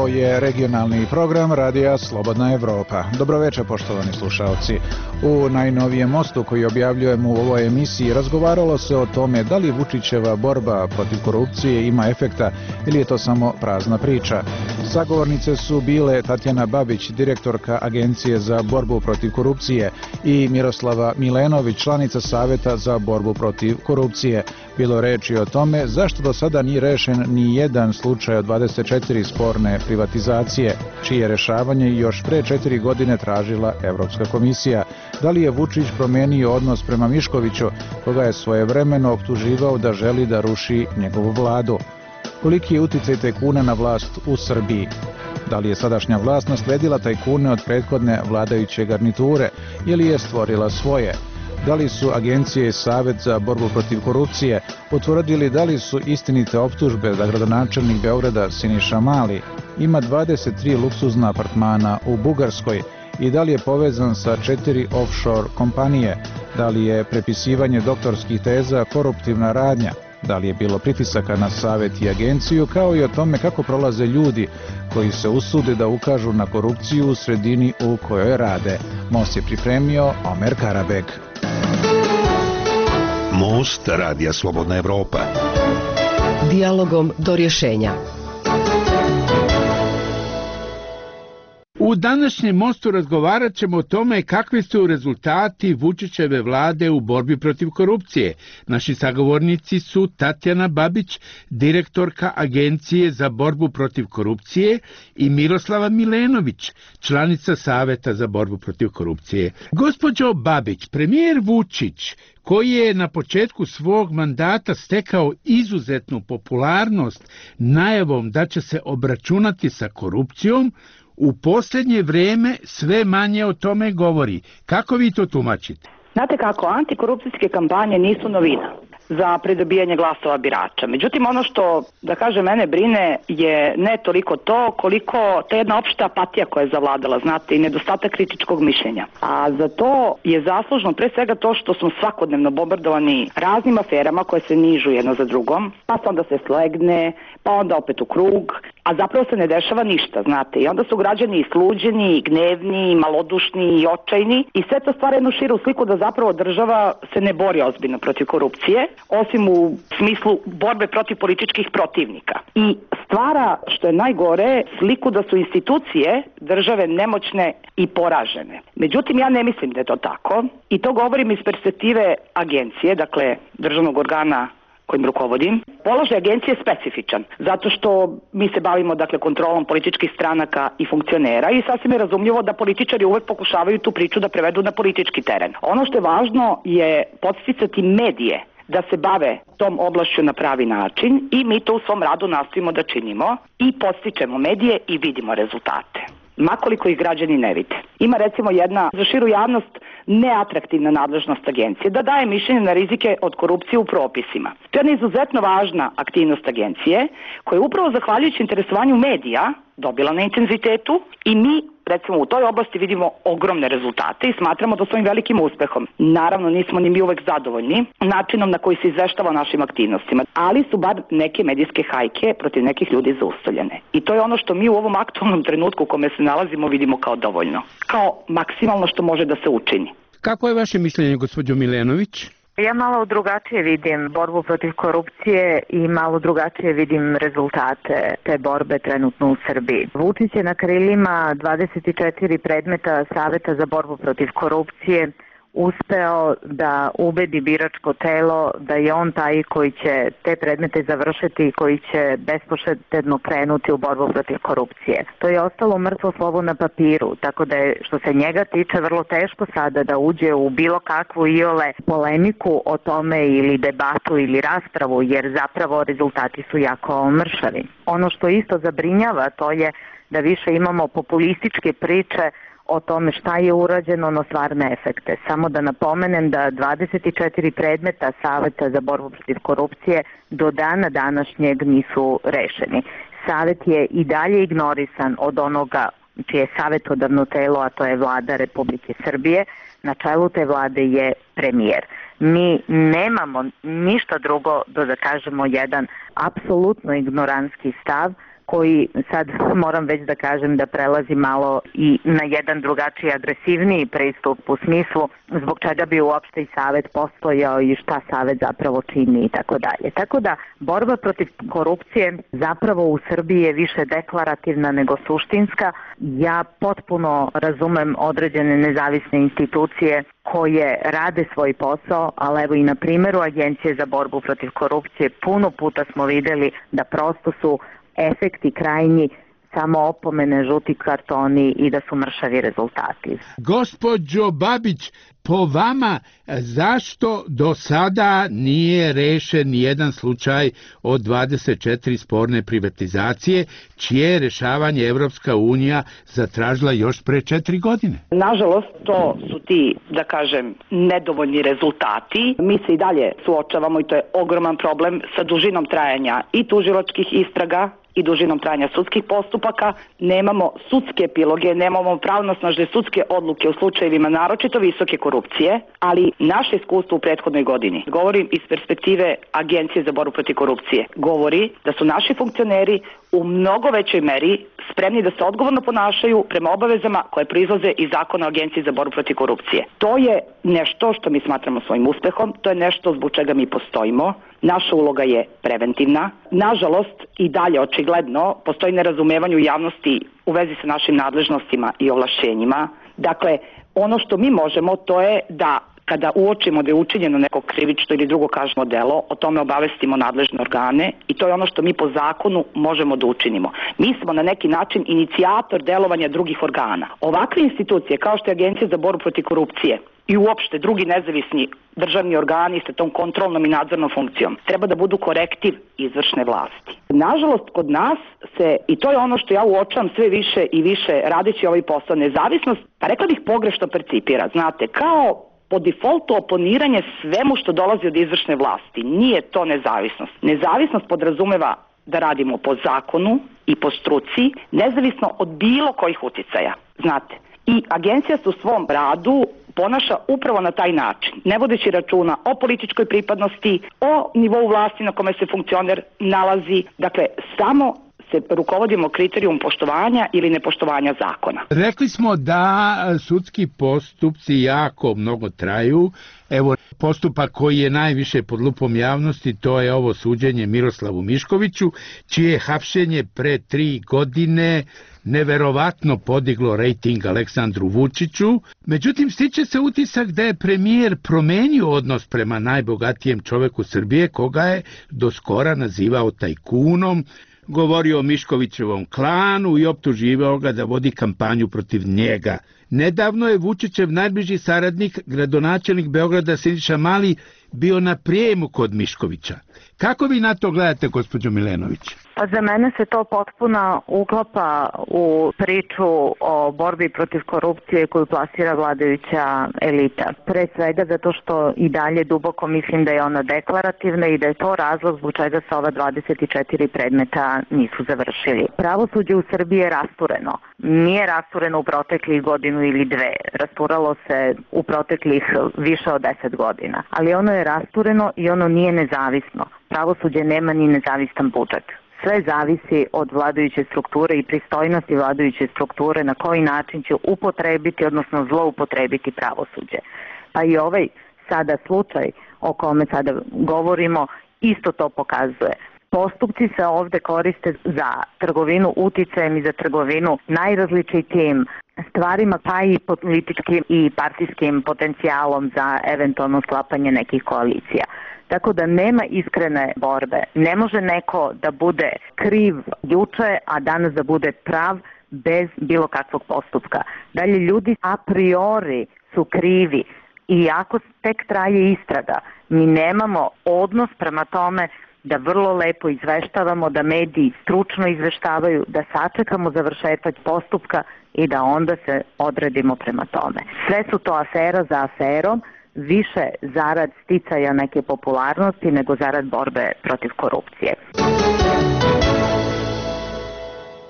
Ovo je regionalni program Radija Slobodna Evropa. Dobroveče, poštovani slušalci. U najnovijem mostu koji objavljujemo u ovoj emisiji razgovaralo se o tome da li Vučićeva borba protiv korupcije ima efekta ili je to samo prazna priča. Sagovornice su bile Tatjana Babić, direktorka Agencije za borbu protiv korupcije, i Miroslava Milenović, članica Saveta za borbu protiv korupcije. Bilo reči o tome zašto do sada nije rešen ni jedan slučaj od 24 sporne privatizacije, čije rešavanje još pre 4 godine tražila Evropska komisija. Da li je Vučić promenio odnos prema Miškoviću, koga je svojevremeno optuživao da želi da ruši njegovu vladu? Koliki je uticaj tajkuna na vlast u Srbiji? Da li je sadašnja vlast nasledila tajkune od prethodne vladajuće garniture ili je stvorila svoje? Da li su agencije i Savet za borbu protiv korupcije potvrdili da li su istinite optužbe da gradonačelnik Beograda Siniša Mali ima 23 luksuzna apartmana u Bugarskoj i da li je povezan sa 4 offshore kompanije? Da li je prepisivanje doktorskih teza koruptivna radnja? Da li je bilo pritisaka na Savet i agenciju, kao i o tome kako prolaze ljudi koji se usude da ukažu na korupciju u sredini u kojoj rade? Most je pripremio Omer Karabeg. Most Radija Slobodna Evropa. Dijalogom do rješenja. U današnjem mostu razgovarat ćemo o tome kakvi su rezultati Vučićeve vlade u borbi protiv korupcije. Naši sagovornici su Tatjana Babić, direktorka Agencije za borbu protiv korupcije, i Miroslava Milenović, članica Saveta za borbu protiv korupcije. Gospođo Babić, premijer Vučić, koji je na početku svog mandata stekao izuzetnu popularnost najavom da će se obračunati sa korupcijom, u posljednje vrijeme sve manje o tome govori. Kako vi to tumačite? Znate kako, antikorupcijske kampanje nisu novina za pridobijanje glasova birača. Međutim, ono što, da kažem, mene brine je ne toliko to koliko ta jedna opšta apatija koja je zavladala, znate, i nedostatak kritičkog mišljenja. A za to je zaslužno pre svega to što smo svakodnevno bombardovani raznim aferama koje se nižu jedno za drugom, pa onda se slegne, pa onda opet u krug, a zapravo se ne dešava ništa, znate. I onda su građani i sluđeni, i gnevni, i malodušni, i očajni, i sve to stvara jednu širu sliku da zapravo država se ne bori ozbiljno protiv korupcije, osim u smislu borbe protiv političkih protivnika. I stvara, što je najgore, sliku da su institucije države nemoćne i poražene. Međutim, ja ne mislim da je to tako, i to govorim iz perspektive agencije, dakle državnog organa kojim rukovodim. Položaj agencije je specifičan, zato što mi se bavimo, dakle, kontrolom političkih stranaka i funkcionera, i sasvim je razumljivo da političari uvek pokušavaju tu priču da prevedu na politički teren. Ono što je važno je podsticati medije da se bave tom oblašću na pravi način, i mi to u svom radu nastojimo da činimo i podstičemo medije i vidimo rezultate, makoliko ih građani ne vide. Ima recimo jedna za širu javnost neatraktivna nadležnost agencije, da daje mišljenje na rizike od korupcije u propisima. To je jedna izuzetno važna aktivnost agencije, koja je upravo zahvaljujući interesovanju medija dobila na intenzitetu, i mi recimo u toj oblasti vidimo ogromne rezultate i smatramo to svojim velikim uspehom. Naravno, nismo ni mi uvek zadovoljni načinom na koji se izveštava o našim aktivnostima, ali su bar neke medijske hajke protiv nekih ljudi zaustavljene. I to je ono što mi u ovom aktualnom trenutku u kome se nalazimo vidimo kao dovoljno, kao maksimalno što može da se učini. Kako je vaše mišljenje, gospođo Milenović? Ja malo drugačije vidim borbu protiv korupcije i malo drugačije vidim rezultate te borbe trenutno u Srbiji. Vučić je na krilima 24 predmeta Saveta za borbu protiv korupcije uspeo da ubedi biračko telo da je on taj koji će te predmete završiti i koji će bespoštedno krenuti u borbu protiv korupcije. To je ostalo mrtvo slovo na papiru, tako da je, što se njega tiče, vrlo teško sada da uđe u bilo kakvu iole polemiku o tome ili debatu ili raspravu, jer zapravo rezultati su jako mršavi. Ono što isto zabrinjava, to je da više imamo populističke priče o tome šta je urađeno, no stvarne efekte. Samo da napomenem da 24 predmeta Saveta za borbu protiv korupcije do dana današnjeg nisu rešeni. Savet je i dalje ignorisan od onoga čije je savetodavno telo, a to je Vlada Republike Srbije. Na čelu te vlade je premijer. Mi nemamo ništa drugo do da kažemo jedan apsolutno ignorantski stav koji sad moram već da kažem da prelazi malo i na jedan drugačiji agresivniji pristup u smislu zbog čega bi uopšte i savet postojao i šta savet zapravo čini i tako dalje. Tako da borba protiv korupcije zapravo u Srbiji je više deklarativna nego suštinska. Ja potpuno razumem određene nezavisne institucije koje rade svoj posao, ali evo i na primjeru Agencije za borbu protiv korupcije puno puta smo vidjeli da prosto su efekti krajnji samo opomene, žuti kartoni i da su mršavi rezultati. Gospođo Babić, po vama zašto do sada nije rešen nijedan slučaj od 24 sporne privatizacije, čije rešavanje Evropska unija zatražila još pre 4 godine? Nažalost, to su ti, da kažem, nedovoljni rezultati. Mi se i dalje suočavamo i to je ogroman problem sa dužinom trajanja i tužilačkih istraga i dužinom trajanja sudskih postupaka, nemamo sudske epiloge, nemamo pravnosnažne sudske odluke u slučajevima naročito visoke korupcije, ali naše iskustvo u prethodnoj godini, govorim iz perspektive Agencije za borbu protiv korupcije, govori da su naši funkcioneri u mnogo većoj meri spremni da se odgovorno ponašaju prema obavezama koje proizlaze iz zakona o Agenciji za borbu protiv korupcije. To je nešto što mi smatramo svojim uspehom, to je nešto zbog čega mi postojimo. Naša uloga je preventivna. Nažalost, i dalje očigledno postoji nerazumevanje u javnosti u vezi sa našim nadležnostima i ovlašćenjima. Dakle, ono što mi možemo to je da kada uočimo da je učinjeno neko krivično ili drugo kažnjivo delo, o tome obavestimo nadležne organe i to je ono što mi po zakonu možemo da učinimo. Mi smo na neki način inicijator delovanja drugih organa. Ovakve institucije kao što je Agencija za borbu protiv korupcije i uopšte drugi nezavisni državni organi sa tom kontrolnom i nadzornom funkcijom treba da budu korektiv izvršne vlasti. Nažalost, kod nas se, i to je ono što ja uočavam sve više i više radeći ovaj posao, nezavisnost, pa rekla bih pogrešno percipira, znate, kao po defaultu oponiranje svemu što dolazi od izvršne vlasti. Nije to nezavisnost. Nezavisnost podrazumeva da radimo po zakonu i po struci, nezavisno od bilo kojih uticaja. Znate, i agencija se u svom radu ponaša upravo na taj način, ne vodeći računa o političkoj pripadnosti, o nivou vlasti na kome se funkcioner nalazi, dakle, samo se rukovodimo kriterijum poštovanja ili nepoštovanja zakona. Rekli smo da sudski postupci jako mnogo traju. Evo, postupak koji je najviše pod lupom javnosti, to je ovo suđenje Miroslavu Miškoviću, čije hapšenje pre 3 godine neverovatno podiglo rejting Aleksandru Vučiću. Međutim, stiče se utisak da je premijer promenio odnos prema najbogatijem čoveku Srbije, koga je do skora nazivao tajkunom, govorio o Miškovićevom klanu i optuživao ga da vodi kampanju protiv njega. Nedavno je Vučićev najbliži saradnik, gradonačelnik Beograda Siniša Mali, bio na prijemu kod Miškovića. Kako vi na to gledate, gospođo Milenović? Pa za mene se to potpuno uklapa u priču o borbi protiv korupcije koju plasira vladajuća elita. Pre svega zato što i dalje duboko mislim da je ona deklarativna i da je to razlog zbog čega se ova 24 predmeta nisu završili. Pravosuđe u Srbiji je rastureno. Nije rastureno u proteklih godinu ili dve. Rasturalo se u proteklih više od 10 godina. Ali ono je rastureno i ono nije nezavisno. Pravosuđe nema ni nezavistan budžet. Sve zavisi od vladajuće strukture i pristojnosti vladajuće strukture na koji način će upotrebiti, odnosno zloupotrebiti pravosuđe. Pa i ovaj sada slučaj o kome sada govorimo isto to pokazuje. Postupci se ovde koriste za trgovinu uticajem i za trgovinu najrazličitijim stvarima, pa i političkim i partijskim potencijalom za eventualno sklapanje nekih koalicija. Tako da nema iskrene borbe. Ne može neko da bude kriv juče, a danas da bude prav bez bilo kakvog postupka. Dalje, ljudi a priori su krivi i ako tek traje istraga, mi nemamo odnos prema tome da vrlo lepo izveštavamo, da mediji stručno izveštavaju, da sačekamo završetak postupka i da onda se odredimo prema tome. Sve su to afera za aferom, više zarad sticaja neke popularnosti nego zarad borbe protiv korupcije.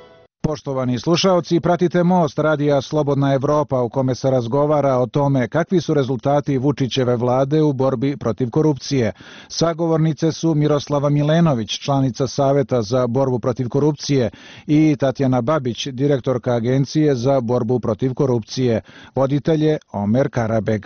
Poštovani slušaoci, pratite Most radija Slobodna Evropa u kome se razgovara o tome kakvi su rezultati Vučićeve vlade u borbi protiv korupcije. Sagovornice su Miroslava Milenović, članica Saveta za borbu protiv korupcije, i Tatjana Babić, direktorka Agencije za borbu protiv korupcije. Voditelj je Omer Karabeg.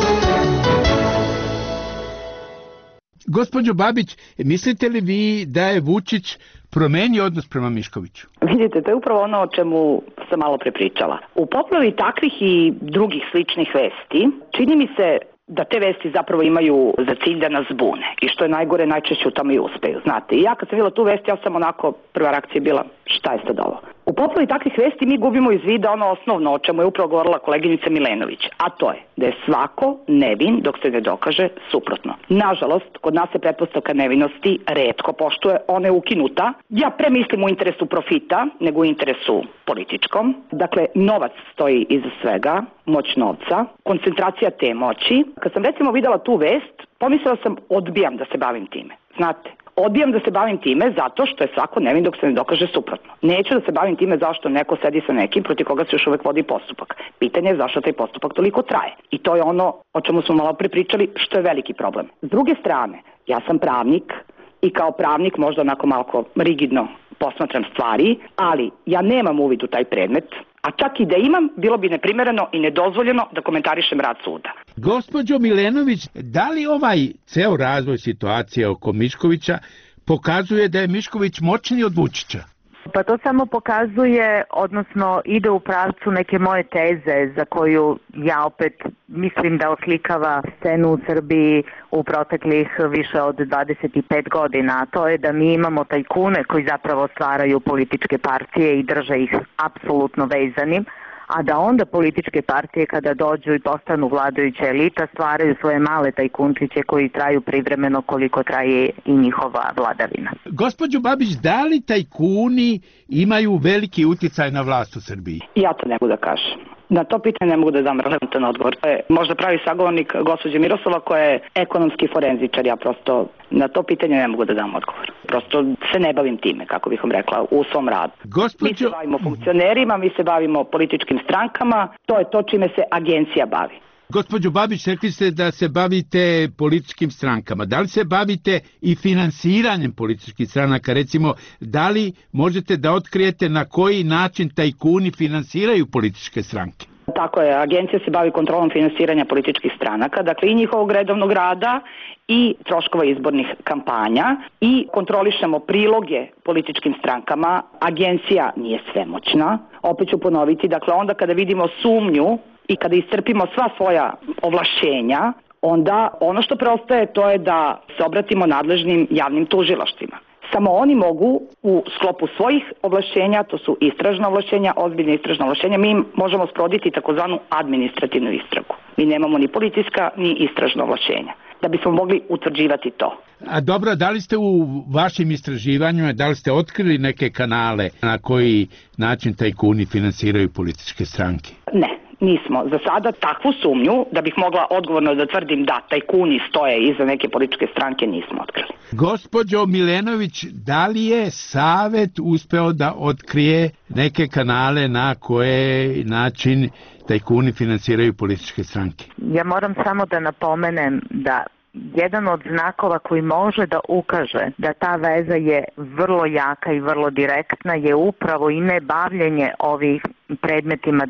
Gospođo Babić, mislite li vi da je Vučić promenio odnos prema Miškoviću? Vidite, to je upravo ono o čemu sam malo prepričala. U poplavi takvih i drugih sličnih vesti, čini mi se da te vesti zapravo imaju za cilj da nas zbune. I što je najgore, najčešće u tome i uspeju. Znate, i ja kad sam videla tu vest, ja sam onako, prva reakcija bila, šta je sad ovo? U poplavi takvih vesti mi gubimo iz vida ono osnovno o čemu je upravo govorila koleginica Milenović, a to je da je svako nevin dok se ne dokaže suprotno. Nažalost, kod nas se pretpostavka nevinosti retko poštuje, ona je ukinuta. Ja premislim u interesu profita nego u interesu političkom. Dakle, novac stoji iza svega, moć novca, koncentracija te moći. Kad sam recimo videla tu vest, pomislila sam odbijam da se bavim time. Znate, odbijam da se bavim time zato što je svako nevin dok se ne dokaže suprotno. Neću da se bavim time zašto neko sedi sa nekim protiv koga se još uvek vodi postupak. Pitanje je zašto taj postupak toliko traje. I to je ono o čemu smo malo pričali, što je veliki problem. S druge strane, ja sam pravnik i kao pravnik možda onako malo rigidno posmatram stvari, ali ja nemam uvid u taj predmet, a čak i da imam, bilo bi neprimereno i nedozvoljeno da komentarišem rad suda. Gospođo Milenović, da li ovaj ceo razvoj situacije oko Miškovića pokazuje da je Mišković moćniji od Vučića? Pa to samo pokazuje, odnosno ide u pravcu neke moje teze za koju ja opet mislim da oslikava scenu u Srbiji u proteklih više od 25 godina, a to je da mi imamo tajkune koji zapravo stvaraju političke partije i drže ih apsolutno vezanim, a da onda političke partije kada dođu i postanu vladajuća elita stvaraju svoje male tajkunčiće koji traju privremeno koliko traje i njihova vladavina. Gospođo Babić, da li tajkuni imaju veliki uticaj na vlast u Srbiji? Ja to ne mogu da kažem. Na to pitanje ne mogu da dam relevantan odgovor. Možda pravi sagovornik gospođe Miroslava koja je ekonomski forenzičar. Ja prosto na to pitanje ne mogu da dam odgovor. Prosto se ne bavim time, kako bih vam rekla, u svom radu. Mi se bavimo funkcionerima, mi se bavimo političkim strankama, to je to čime se agencija bavi. Gospođo Babić, rekli ste da se bavite političkim strankama. Da li se bavite i finansiranjem političkih stranaka? Recimo, da li možete da otkrijete na koji način tajkuni finansiraju političke stranke? Tako je, agencija se bavi kontrolom finansiranja političkih stranaka, dakle i njihovog redovnog rada i troškova izbornih kampanja i kontrolišemo priloge političkim strankama. Agencija nije svemoćna. Opet ću ponoviti, dakle onda kada vidimo sumnju i kada iscrpimo sva svoja ovlašćenja, onda ono što preostaje to je da se obratimo nadležnim javnim tužilaštvima. Samo oni mogu u sklopu svojih ovlašćenja, to su istražna ovlašćenja, ozbiljne istražna ovlašćenja, mi možemo sprovoditi takozvanu administrativnu istragu. Mi nemamo ni policijska ni istražna ovlašćenja da bismo mogli utvrđivati to. A dobro, da li ste u vašim istraživanjima, da li ste otkrili neke kanale na koji način tajkuni finansiraju političke stranke? Ne. Nismo za sada takvu sumnju da bih mogla odgovorno da tvrdim da tajkuni stoje iza neke političke stranke nismo otkrili. Gospođo Milenović, da li je Savet uspeo da otkrije neke kanale na koje način tajkuni finansiraju političke stranke? Ja moram samo da napomenem da jedan od znakova koji može da ukaže da ta veza je vrlo jaka i vrlo direktna je upravo i nebavljenje ovih predmetima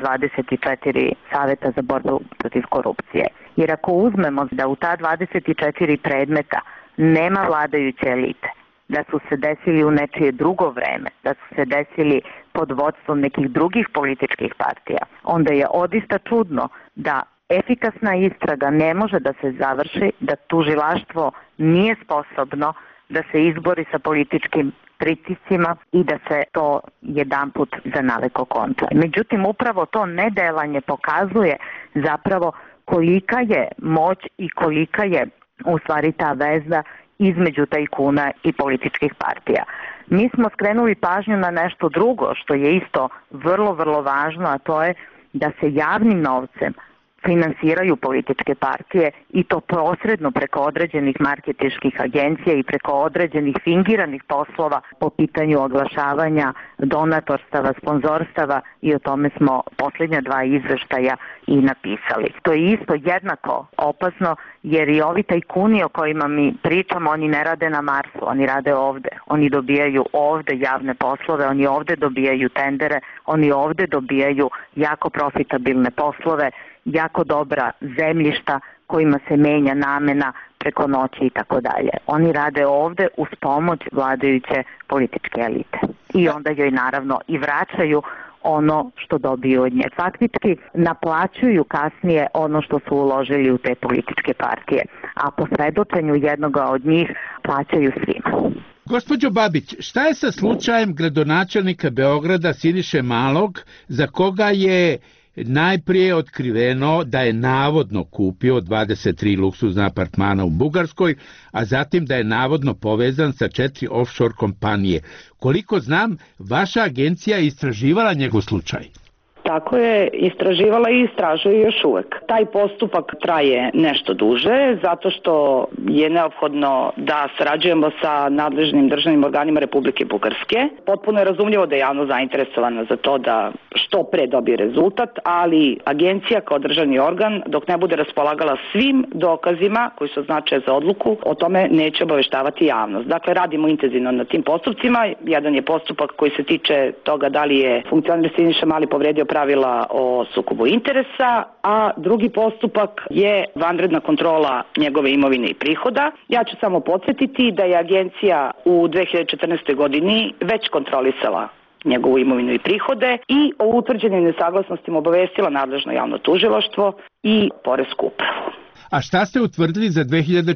24 Saveta za borbu protiv korupcije. Jer ako uzmemo da u ta 24 predmeta nema vladajuće elite, da su se desili u nečije drugo vreme, da su se desili pod vodstvom nekih drugih političkih partija, onda je odista čudno da efikasna istraga ne može da se završi, da tužilaštvo nije sposobno da se izbori sa političkim pritiscima i da se to jedanput za navek okonča. Međutim, upravo to nedelanje pokazuje zapravo kolika je moć i kolika je u stvari ta veza između tajkuna i političkih partija. Mi smo skrenuli pažnju na nešto drugo što je isto vrlo, vrlo važno, a to je da se javnim novcem finansiraju političke partije i to posredno preko određenih marketinških agencija i preko određenih fingiranih poslova po pitanju oglašavanja, donatorstava, sponzorstava i o tome smo posljednja 2 izveštaja i napisali. To je isto jednako opasno jer i ovi tajkuni o kojima mi pričamo, oni ne rade na Marsu, oni rade ovde. Oni dobijaju ovde javne poslove, oni ovde dobijaju tendere, oni ovde dobijaju jako profitabilne poslove, jako dobra zemljišta kojima se menja namena preko noći i tako dalje. Oni rade ovde uz pomoć vladajuće političke elite. I onda joj naravno i vraćaju ono što dobiju od nje. Faktički naplaćuju kasnije ono što su uložili u te političke partije, a po svedočenju jednoga od njih plaćaju svima. Gospođo Babić, šta je sa slučajem gradonačelnika Beograda Siniše Malog, za koga je najprije otkriveno da je navodno kupio 23 luksuzna apartmana u Bugarskoj, a zatim da je navodno povezan sa 4 offshore kompanije. Koliko znam, vaša agencija je istraživala njegov slučaj. Tako je, istraživala i istražuje još uvek. Taj postupak traje nešto duže, zato što je neophodno da sarađujemo sa nadležnim državnim organima Republike Bugarske. Potpuno je razumljivo da je javno zainteresovana za to da što pre dobije rezultat, ali agencija kao državni organ, dok ne bude raspolagala svim dokazima koji su značaje za odluku, o tome neće obaveštavati javnost. Dakle, radimo intenzivno na tim postupcima. Jedan je postupak koji se tiče toga da li je funkcioner Siniša Mali povredio pravila o sukobu interesa, a drugi postupak je vanredna kontrola njegove imovine i prihoda. Ja ću samo podsjetiti da je agencija u 2014. godini već kontrolisala njegovu imovinu i prihode i o utvrđenim nesaglasnostima obavestila nadležno javno tužilaštvo i poresku upravu. A šta ste utvrdili za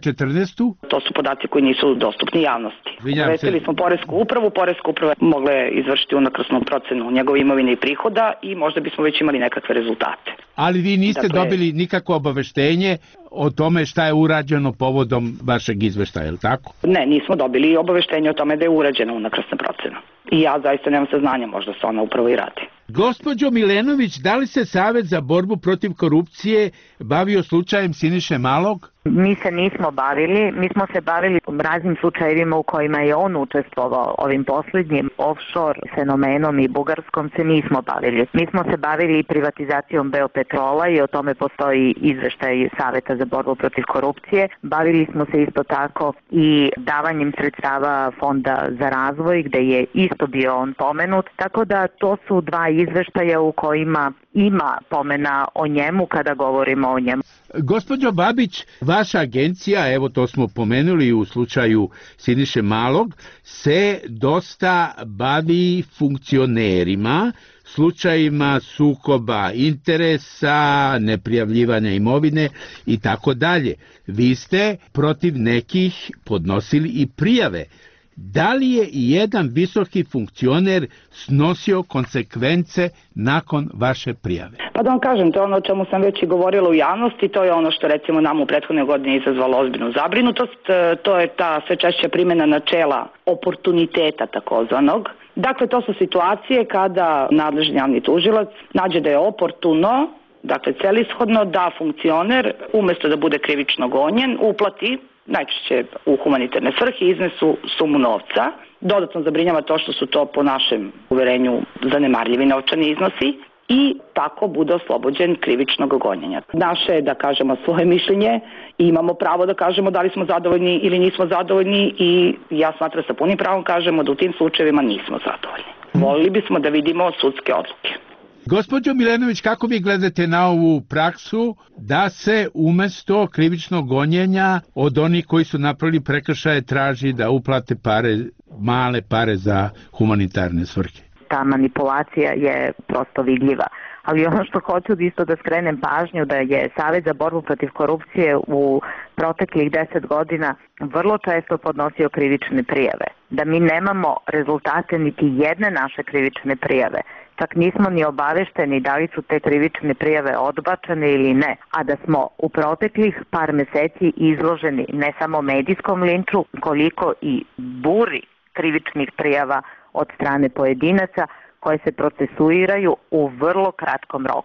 2014? To su podaci koji nisu dostupni javnosti. Obavestili smo poresku upravu, poreska uprava mogla je izvršiti unakrsnu procenu njegove imovine i prihoda i možda bismo već imali nekakve rezultate. Ali vi niste dobili nikakvo obaveštenje o tome šta je urađeno povodom vašeg izveštaja, je li tako? Ne, nismo dobili obaveštenje o tome da je urađena unakrsna procena. I ja zaista nemam saznanja, možda se ona upravo i radi. Gospođo Milenović, da li se Savet za borbu protiv korupcije bavio slučajem Siniše Malog? Mi se nismo bavili, mi smo se bavili raznim slučajevima u kojima je on učestvovao. Ovim posljednjim offshore fenomenom i Bugarskom se nismo bavili. Mi smo se bavili privatizacijom Beopetrola i o tome postoji izveštaj Saveta za borbu protiv korupcije. Bavili smo se isto tako i davanjem sredstava Fonda za razvoj gde je isto bio on pomenut. Tako da to su 2 izveštaja u kojima ima pomena o njemu kada govorimo o njemu. Gospođo Babić, vaša agencija, evo to smo pomenuli u slučaju Siniše Malog, se dosta bavi funkcionerima, slučajima sukoba interesa, neprijavljivanja imovine i tako dalje. Vi ste protiv nekih podnosili i prijave. Da li je i jedan visoki funkcioner snosio konsekvence nakon vaše prijave? Pa da vam kažem, to je ono o čemu sam već i govorila u javnosti, to je ono što recimo nam u prethodnoj godini izazvalo ozbiljnu zabrinutost, to je ta sve češća primjena načela oportuniteta takozvanog. Dakle, to su situacije kada nadležni javni tužilac nađe da je oportuno, dakle celishodno, da funkcioner umesto da bude krivično gonjen uplati najčešće u humanitarne svrhe iznesu sumu novca. Dodatno zabrinjava to što su to po našem uverenju zanemarljivi novčani iznosi i tako bude oslobođen krivičnog gonjenja. Naše je da kažemo svoje mišljenje i imamo pravo da kažemo da li smo zadovoljni ili nismo zadovoljni i ja smatram sa punim pravom kažemo da u tim slučajevima nismo zadovoljni. Volili bismo da vidimo sudske odluke. Gospođo Milenović, kako vi gledate na ovu praksu da se umesto krivičnog gonjenja od onih koji su napravili prekršaje traži da uplate pare, male pare za humanitarne svrhe? Ta manipulacija je prosto vidljiva. Ali ono što hoću isto da skrenem pažnju da je Savet za borbu protiv korupcije u proteklih 10 godina vrlo često podnosio krivične prijave. Da mi nemamo rezultate niti jedne naše krivične prijave. Čak nismo ni obavešteni da li su te krivične prijave odbačene ili ne, a da smo u proteklih par meseci izloženi ne samo medijskom linču, koliko i buri krivičnih prijava od strane pojedinaca koje se procesuiraju u vrlo kratkom roku.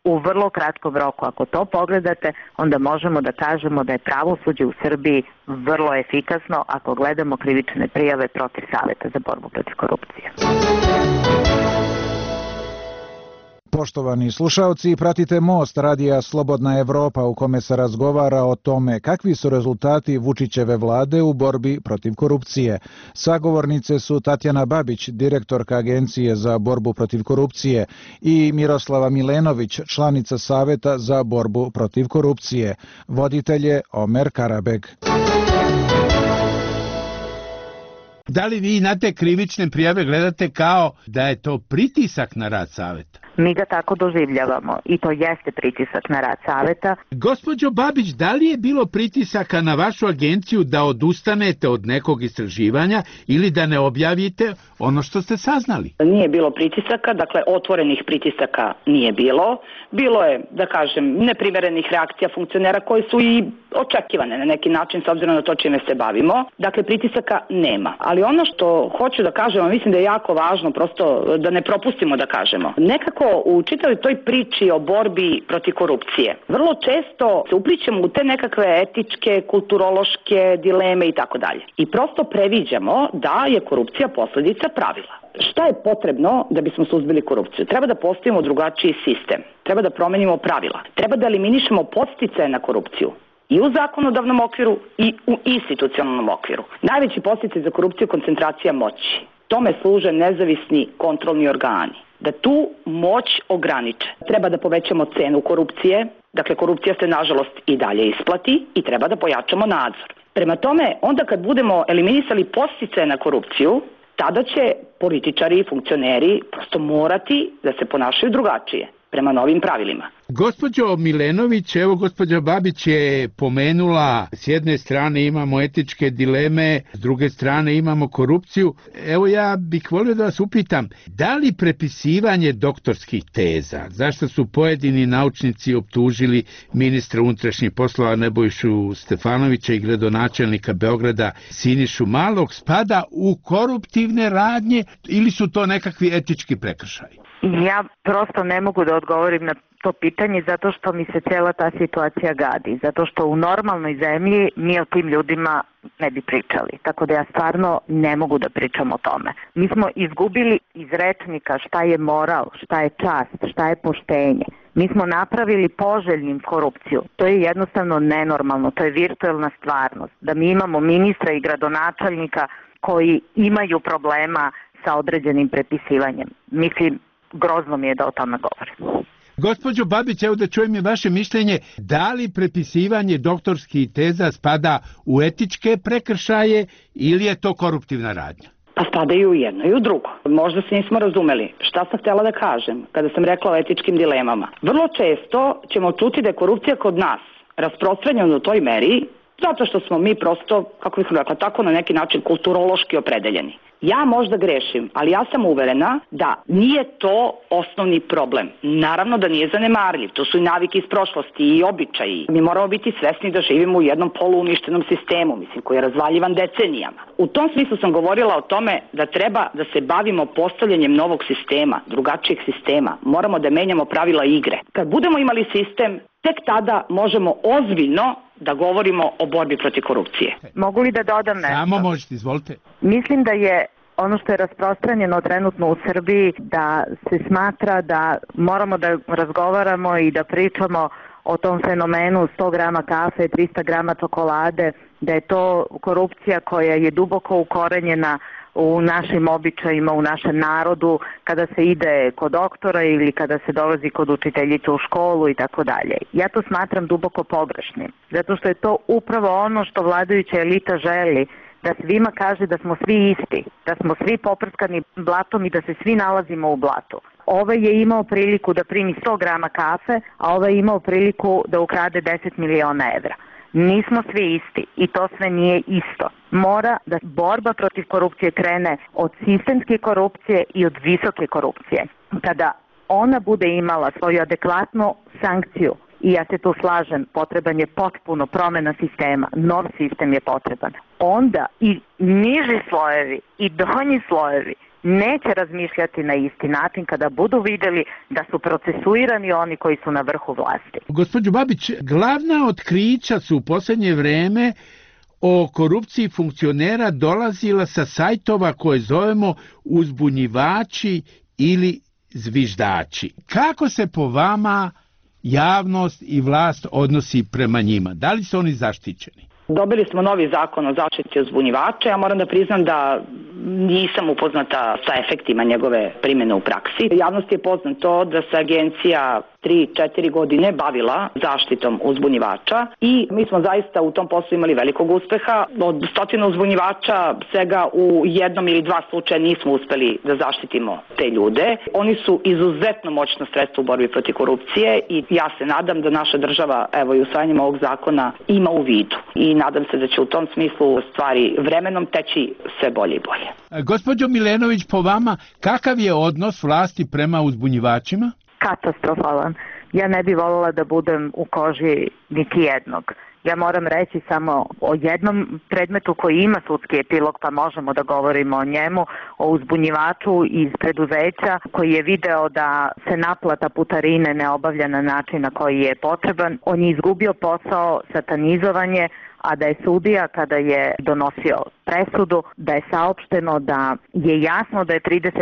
u vrlo kratkom roku. Ako to pogledate, onda možemo da kažemo da je pravosuđe u Srbiji vrlo efikasno ako gledamo krivične prijave protiv Saveta za borbu protiv korupcije. Poštovani slušaoci, pratite Most radija Slobodna Evropa u kome se razgovara o tome kakvi su rezultati Vučićeve vlade u borbi protiv korupcije. Sagovornice su Tatjana Babić, direktorka Agencije za borbu protiv korupcije, i Miroslava Milenović, članica Saveta za borbu protiv korupcije. Voditelj je Omer Karabeg. Da li vi na te krivične prijave gledate kao da je to pritisak na rad Saveta? Mi ga tako doživljavamo i to jeste pritisak na rad Saveta. Gospođo Babić, da li je bilo pritisaka na vašu agenciju da odustanete od nekog istraživanja ili da ne objavite ono što ste saznali? Nije bilo pritisaka, dakle otvorenih pritisaka nije bilo. Bilo je, da kažem, neprimerenih reakcija funkcionera koje su i očekivane na neki način s obzirom na to čime se bavimo. Dakle, pritisaka nema. Ali ono što hoću da kažem, mislim da je jako važno prosto da ne propustimo da kažemo. Nekako u čitavoj toj priči o borbi protiv korupcije vrlo često se uplićemo u te nekakve etičke, kulturološke dileme i tako dalje. I prosto previđamo da je korupcija posledica pravila. Šta je potrebno da bismo suzbili korupciju? Treba da postavimo drugačiji sistem. Treba da promenimo pravila. Treba da eliminišemo podsticaje na korupciju. I u zakonodavnom okviru i u institucionalnom okviru. Najveći podsticaj za korupciju je koncentracija moći. Tome služe nezavisni kontrolni organi. Da tu moć ograniče. Treba da povećamo cenu korupcije, dakle korupcija se nažalost i dalje isplati i treba da pojačamo nadzor. Prema tome, onda kad budemo eliminisali podsticaje na korupciju, tada će političari i funkcioneri prosto morati da se ponašaju drugačije prema novim pravilima. Gospođo Milenović, evo gospođa Babić je pomenula, s jedne strane imamo etičke dileme, s druge strane imamo korupciju. Evo ja bih volio da vas upitam, da li prepisivanje doktorskih teza, zašto su pojedini naučnici optužili ministra unutrašnjih poslova Nebojšu Stefanovića i gradonačelnika Beograda Sinišu Malog, spada u koruptivne radnje ili su to nekakvi etički prekršaji? Ja prosto ne mogu da odgovorim na to pitanje zato što mi se cijela ta situacija gadi, zato što u normalnoj zemlji mi o tim ljudima ne bi pričali, tako da ja stvarno ne mogu da pričam o tome. Mi smo izgubili iz rečnika šta je moral, šta je čast, šta je poštenje. Mi smo napravili poželjnim korupciju. To je jednostavno nenormalno, to je virtuelna stvarnost. Da mi imamo ministra i gradonačelnika koji imaju problema sa određenim prepisivanjem. Mislim, grozno mi je da o tome govorim. Gospođo Babić, evo da čujem i vaše mišljenje, da li prepisivanje doktorskih teza spada u etičke prekršaje ili je to koruptivna radnja? Pa spadaju u jedno i u drugo. Možda se nismo razumeli. Šta sam htjela da kažem kada sam rekla o etičkim dilemama? Vrlo često ćemo čuti da je korupcija kod nas rasprostranjena u toj meri zato što smo mi prosto, kako bih rekla, tako na neki način kulturološki opredeljeni. Ja možda grešim, ali ja sam uverena da nije to osnovni problem. Naravno da nije zanemarljiv, to su i navike iz prošlosti i običaji. Mi moramo biti svesni da živimo u jednom poluuništenom sistemu, koji je razvaljivan decenijama. U tom smislu sam govorila o tome da treba da se bavimo postavljanjem novog sistema, drugačijeg sistema. Moramo da menjamo pravila igre. Kad budemo imali sistem, tek tada možemo ozbiljno da govorimo o borbi protiv korupcije. Mogu li da dodam nešto? Samo možete, izvolite. Mislim da je ono što je rasprostranjeno trenutno u Srbiji da se smatra da moramo da razgovaramo i da pričamo o tom fenomenu 100 grama kafe, 300 grama čokolade, da je to korupcija koja je duboko ukorenjena u našim običajima, u našem narodu, kada se ide kod doktora ili kada se dolazi kod učiteljice u školu i tako dalje. Ja to smatram duboko pogrešnim, zato što je to upravo ono što vladajuća elita želi, da svima kaže da smo svi isti, da smo svi poprskani blatom i da se svi nalazimo u blatu. Ovaj je imao priliku da primi 100 grama kafe, a ovaj je imao priliku da ukrade 10 miliona evra. Nismo svi isti i to sve nije isto. Mora da borba protiv korupcije krene od sistemske korupcije i od visoke korupcije. Kada ona bude imala svoju adekvatnu sankciju, i ja se tu slažem, potreban je potpuno promena sistema, nov sistem je potreban, onda i niži slojevi i donji slojevi neće razmišljati na isti način kada budu vidjeli da su procesuirani oni koji su na vrhu vlasti. Gospođo Babić, glavna otkrića su u posljednje vreme o korupciji funkcionera dolazila sa sajtova koje zovemo uzbunjivači ili zviždači. Kako se po vama javnost i vlast odnosi prema njima? Da li su oni zaštićeni? Dobili smo novi zakon o zaštiti uzbunjivača. Ja moram da priznam da nisam upoznata sa efektima njegove primjene u praksi. Javnosti je poznato da se agencija 3-4 godine bavila zaštitom uzbunjivača i mi smo zaista u tom poslu imali velikog uspeha. Od 100 uzbunjivača svega u jednom ili dva slučaja nismo uspeli da zaštitimo te ljude. Oni su izuzetno moćno sredstvo u borbi protiv korupcije i ja se nadam da naša država, evo i usvajanjem ovog zakona, ima u vidu. I nadam se da će u tom smislu stvari vremenom teći sve bolje i bolje. Gospođo Milenović, po vama, kakav je odnos vlasti prema uzbunjivačima? Katastrofalan. Ja ne bi voljela da budem u koži niti jednog. Ja moram reći samo o jednom predmetu koji ima sudski epilog, pa možemo da govorimo o njemu, o uzbunjivaču iz preduzeća koji je video da se naplata putarine ne obavlja na način na koji je potreban. On je izgubio posao, satanizovanje, a da je sudija kada je donosio presudu, da je saopšteno da je jasno da je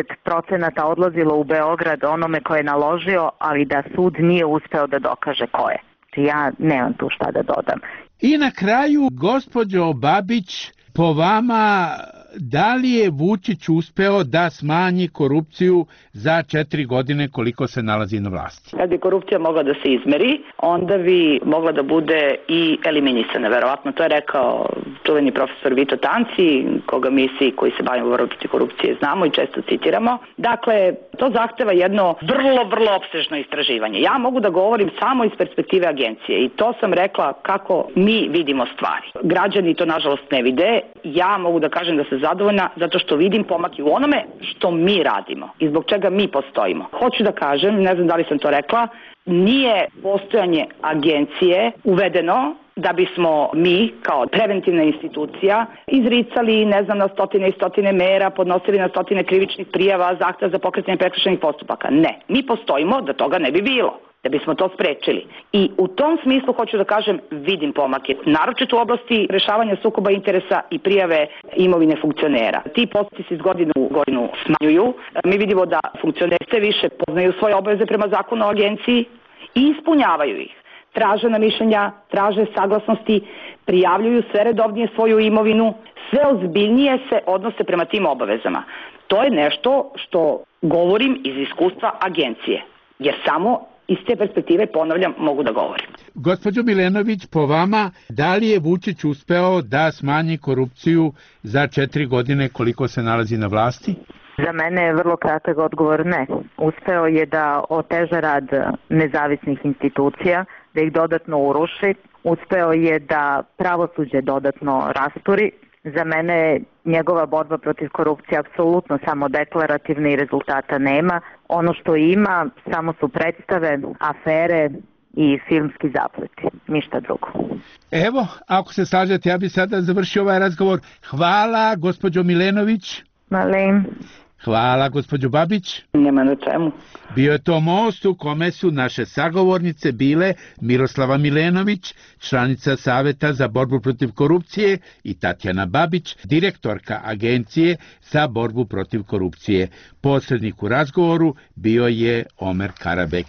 30% odlazilo u Beograd onome ko je naložio, ali da sud nije uspeo da dokaže ko je. Ja nemam tu šta da dodam. I na kraju, gospođo Babić, po vama, da li je Vučić uspeo da smanji korupciju za 4 godine koliko se nalazi na vlasti? Kad bi korupcija mogla da se izmeri, onda bi mogla da bude i eliminisana. Verovatno to je rekao čuveni profesor Vito Tanci, koga mi svi koji se bavimo borbom protiv korupcije znamo i često citiramo. Dakle, to zahteva jedno vrlo opsežno istraživanje. Ja mogu da govorim samo iz perspektive agencije i to sam rekla kako mi vidimo stvari. Građani to nažalost ne vide. Ja mogu da kažem da se zadovoljna zato što vidim pomake u onome što mi radimo i zbog čega mi postojimo. Hoću da kažem, ne znam da li sam to rekla, nije postojanje agencije uvedeno da bismo mi kao preventivna institucija izricali, ne znam, na stotine i stotine mera, podnosili na stotine krivičnih prijava, zahteva za pokretanje prekršajnih postupaka. Ne, mi postojimo da toga ne bi bilo, da bismo to sprečili. I u tom smislu hoću da kažem, vidim pomake, naročito u oblasti rešavanja sukoba interesa i prijave imovine funkcionera. Ti postupci se iz godine u godinu smanjuju. Mi vidimo da funkcioneri sve više poznaju svoje obaveze prema zakonu o agenciji i ispunjavaju ih. Traže na mišljenja, traže saglasnosti, prijavljuju sve redovnije svoju imovinu, sve ozbiljnije se odnose prema tim obavezama. To je nešto što govorim iz iskustva agencije, jer samo iz te perspektive, ponavljam, mogu da govorim. Gospođo Milenović, po vama, da li je Vučić uspeo da smanji korupciju za 4 godine koliko se nalazi na vlasti? Za mene je vrlo kratak odgovor ne. Uspeo je da oteža rad nezavisnih institucija, da ih dodatno uruši. Uspeo je da pravosuđe dodatno rasturi. Za mene njegova borba protiv korupcije apsolutno samo deklarativna i rezultata nema. Ono što ima samo su predstave, afere i filmski zapleti. Ništa drugo. Evo, ako se slažete, ja bih sada završio ovaj razgovor. Hvala, gospođo Milenović. Malim. Hvala, gospođo Babić. Nema na čemu. Bio je to most u kome su naše sagovornice bile Miroslava Milenović, članica Saveta za borbu protiv korupcije, i Tatjana Babić, direktorka Agencije za borbu protiv korupcije. Posrednik u razgovoru bio je Omer Karabek.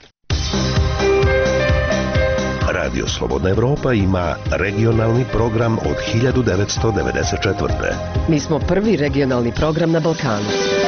Radio Slobodna Evropa ima regionalni program od 1994. Mi smo prvi regionalni program na Balkanu.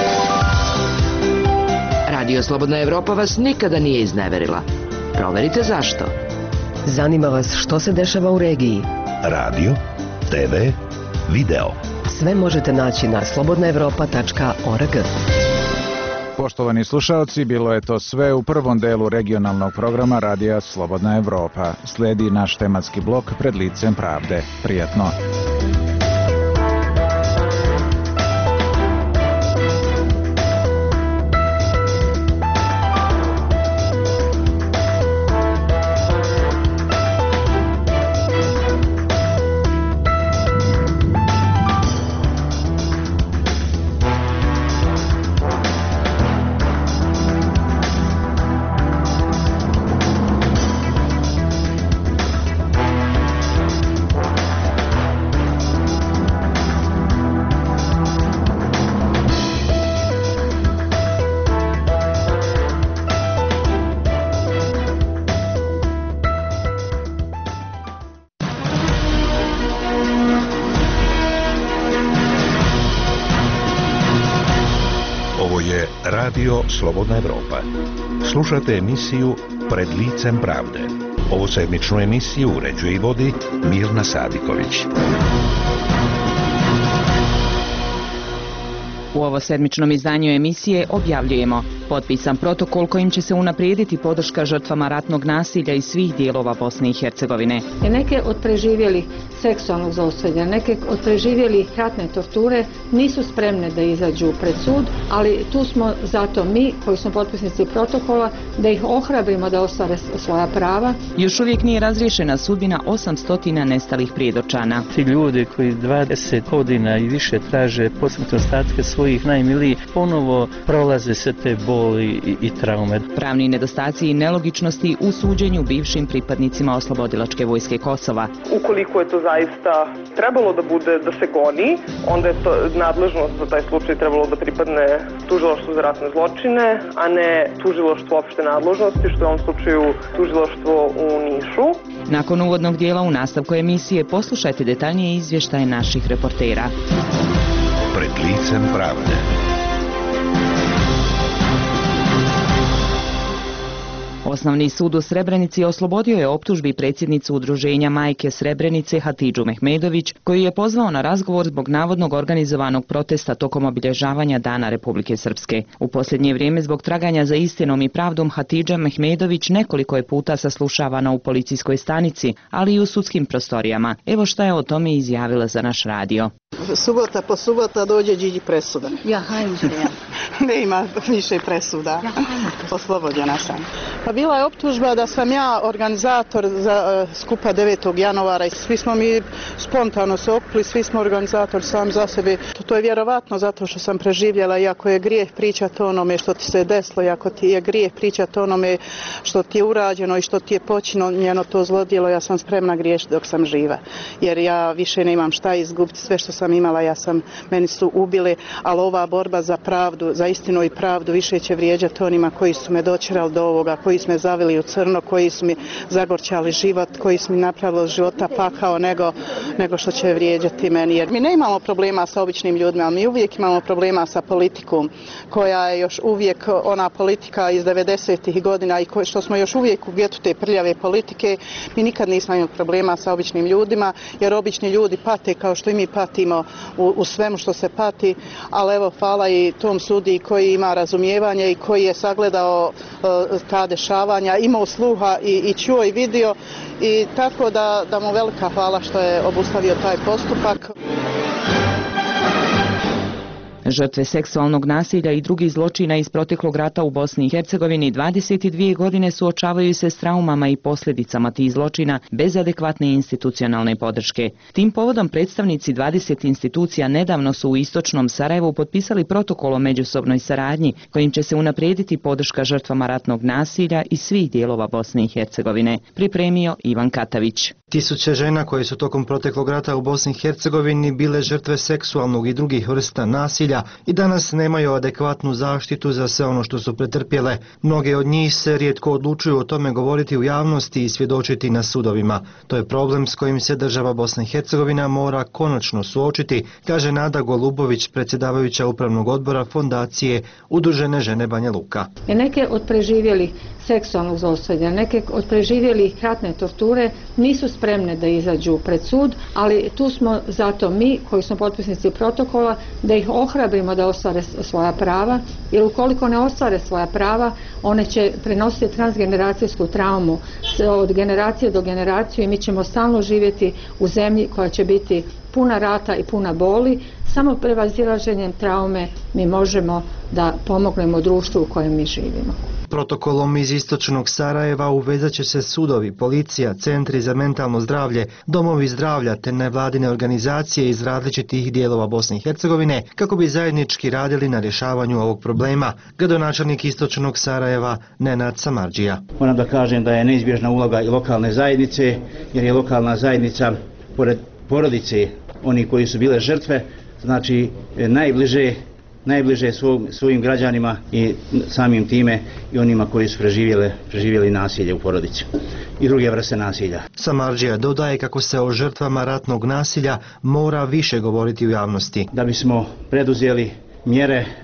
Radio Slobodna Evropa vas nikada nije izneverila. Proverite zašto. Zanima vas što se dešava u regiji. Radio, TV, video. Sve možete naći na slobodnaevropa.org. Poštovani slušalci, bilo je to sve u prvom delu regionalnog programa Radija Slobodna Evropa. Sledi naš tematski blok Pred licem pravde. Prijatno. Radio Slobodna Evropa. Slušate emisiju Pred licem pravde. Ovo sedmičnu emisiju uređuje i vodi Mirna Sadiković. U ovo sedmičnom izdanju emisije objavljujemo potpisan protokol kojim će se unaprijediti podrška žrtvama ratnog nasilja iz svih dijelova Bosne i Hercegovine. Neke od preživjelih seksualnog zlostavljanja, neke od preživjelih ratne torture nisu spremne da izađu pred sud, ali tu smo zato mi koji smo potpisnici protokola da ih ohrabrimo da ostvare svoja prava. Još uvijek nije razriješena sudbina 800 nestalih prijedočana. Ti ljudi koji 20 godina i više traže posmrtne ostatke svojih najmilijih ponovo prolaze se te boli i traume. Pravni nedostaci i nelogičnosti u suđenju bivšim pripadnicima Oslobodilačke vojske Kosova. Ukoliko je to zaista trebalo da bude da se goni, onda je to nadležnost za taj slučaj trebalo da pripadne tužilaštvu za ratne zločine, a ne tužilaštvu opšte nadležnosti, što je u ovom slučaju tužilaštvo u Nišu. Nakon uvodnog dijela u nastavku emisije poslušajte detaljnije izvještaje naših reportera. Pred licem pravde. Osnovni sud u Srebrenici oslobodio je optužbi predsjednicu udruženja Majke Srebrenice Hatidžu Mehmedović, koju je pozvao na razgovor zbog navodnog organizovanog protesta tokom obilježavanja Dana Republike Srpske. U posljednje vrijeme zbog traganja za istinom i pravdom Hatidža Mehmedović nekoliko je puta saslušavana u policijskoj stanici, ali i u sudskim prostorijama. Evo šta je o tome izjavila za naš radio. Subota po subota dođe Điđi presuda. Ja, hajmo. Ne ima više presuda. Oslobođena sam. Pa bila je optužba da sam ja organizator za skupa 9. januara i svi smo mi spontano se okupili, svi smo organizatori sami za sebe. To je vjerovatno zato što sam preživjela, iako je grijeh pričati o onome što ti se desilo, iako ti je grijeh pričati o onome što ti je urađeno i što ti je počinjeno to zlodjelo, ja sam spremna griješiti dok sam živa. Jer ja više nemam šta izgubiti, sve što sam imala, meni su ubili, ali ova borba za pravdu, za istinu i pravdu više će vrijeđati onima koji su me dočerali do ovoga, koji su me zavili u crno, koji su mi zagorčali život, koji su mi napravili od života pakao nego što će vrijeđati meni. Jer mi ne imamo problema sa običnim ljudima, ali mi uvijek imamo problema sa politikom, koja je još uvijek ona politika iz 90. godina i što smo još uvijek u getu te prljave politike. Mi nikad nismo imali problema sa običnim ljudima, jer obični ljudi pate kao što i mi patimo u svemu što se pati, ali evo hvala i tom sudiji koji ima razumijevanje i koji je sagledao ta dešavanja, imao sluha i čuo i vidio, i tako da mu velika hvala što je obustavio taj postupak. Žrtve seksualnog nasilja i drugih zločina iz proteklog rata u Bosni i Hercegovini 22 godine suočavaju se s traumama i posljedicama tih zločina bez adekvatne institucionalne podrške. Tim povodom predstavnici 20 institucija nedavno su u istočnom Sarajevu potpisali protokol o međusobnoj saradnji kojim će se unaprijediti podrška žrtvama ratnog nasilja iz svih dijelova Bosne i Hercegovine. Pripremio Ivan Katavić. Tisuće žena koje su tokom proteklog rata u Bosni i Hercegovini bile žrtve seksualnog i drugih vrsta nasilja i danas nemaju adekvatnu zaštitu za sve ono što su pretrpjele. Mnoge od njih se rijetko odlučuju o tome govoriti u javnosti i svjedočiti na sudovima. To je problem s kojim se država Bosna i Hercegovina mora konačno suočiti, kaže Nada Golubović, predsjedavajuća upravnog odbora fondacije Udružene žene Banja Luka. Neke od preživjelih seksualnog zlostavljanja, neke od preživjelih ratne torture nisu spremne da izađu pred sud, ali tu smo zato mi koji smo potpisnici protokola da ih ohrabrimo da ostvare svoja prava, jer ukoliko ne ostvare svoja prava, one će prenositi transgeneracijsku traumu od generacije do generacije i mi ćemo stalno živjeti u zemlji koja će biti puna rata i puna boli. Samo prevazilaženjem traume mi možemo da pomognemo društvu u kojem mi živimo. Protokolom iz istočnog Sarajeva uvezat će se sudovi, policija, centri za mentalno zdravlje, domovi zdravlja te nevladine organizacije iz različitih dijelova Bosne i Hercegovine kako bi zajednički radili na rješavanju ovog problema. Gradonačelnik istočnog Sarajeva Nenad Samardžija. Moram da kažem da je neizbježna uloga i lokalne zajednice, jer je lokalna zajednica pored porodice oni koji su bile žrtve, znači najbliže svojim građanima i samim time i onima koji su preživjeli nasilje u porodici i druge vrste nasilja. Samardžija dodaje kako se o žrtvama ratnog nasilja mora više govoriti u javnosti. Da bismo preduzeli mjere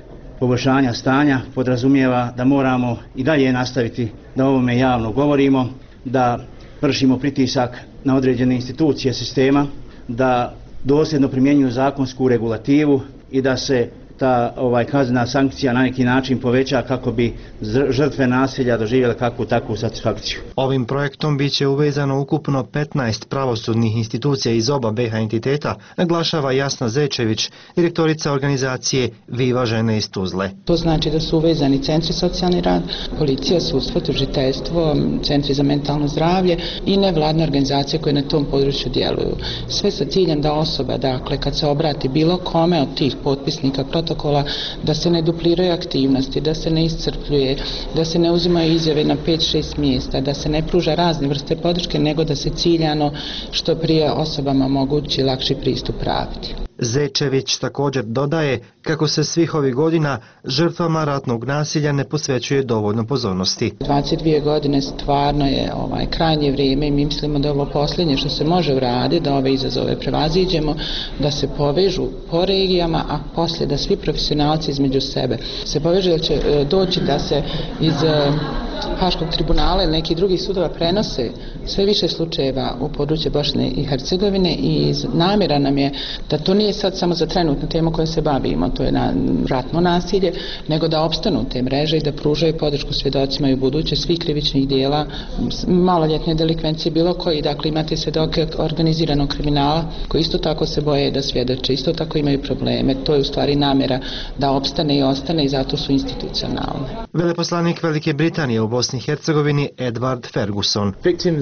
poboljšanja stanja podrazumijeva da moramo i dalje nastaviti da o ovome javno govorimo, da vršimo pritisak na određene institucije sistema, da dosljedno primjenjuju zakonsku regulativu i da se ta kaznena sankcija na neki način poveća kako bi žrtve nasilja doživjele kakvu takvu satisfakciju. Ovim projektom biće uvezano ukupno 15 pravosudnih institucija iz oba BiH entiteta, naglašava Jasna Zečević, direktorica organizacije Viva žene iz Tuzle. To znači da su uvezani centri socijalni rad, policija, sudstvo, tužiteljstvo, centri za mentalno zdravlje i nevladne organizacije koje na tom području djeluju. Sve sa ciljem da osoba, dakle, kad se obrati bilo kome od tih potpisnika protokola, da se ne dupliraju aktivnosti, da se ne iscrpljuje, da se ne uzimaju izjave na 5-6 mjesta, da se ne pruža razne vrste podrške, nego da se ciljano što prije osobama omogući lakši pristup pravdi. Zečević također dodaje kako se svih ovih godina žrtvama ratnog nasilja ne posvećuje dovoljno pozornosti. 22 godine stvarno je krajnje vrijeme i mi mislimo da je ovo posljednje što se može uraditi, da ove izazove prevaziđemo, da se povežu po regijama, a poslije da svi profesionalci između sebe se povežu, jer će doći da se iz Haškog tribunala ili nekih drugih sudova prenose sve više slučajeva u područje Bosne i Hercegovine i namjera nam je da to nije sad samo za trenutnu temu kojom se bavimo, to je ratno nasilje, nego da opstanu te mreže i da pružaju podršku svjedocima i u buduće svih krivičnih dijela, maloljetne delikvencije bilo koji, dakle imate svjedoke organiziranog kriminala koji isto tako se boje da svjedoče, isto tako imaju probleme, to je u stvari namjera da opstane i ostane i zato su institucionalne. Veleposlanik Velike Britanije u Bosni i Hercegovini Edward Ferguson.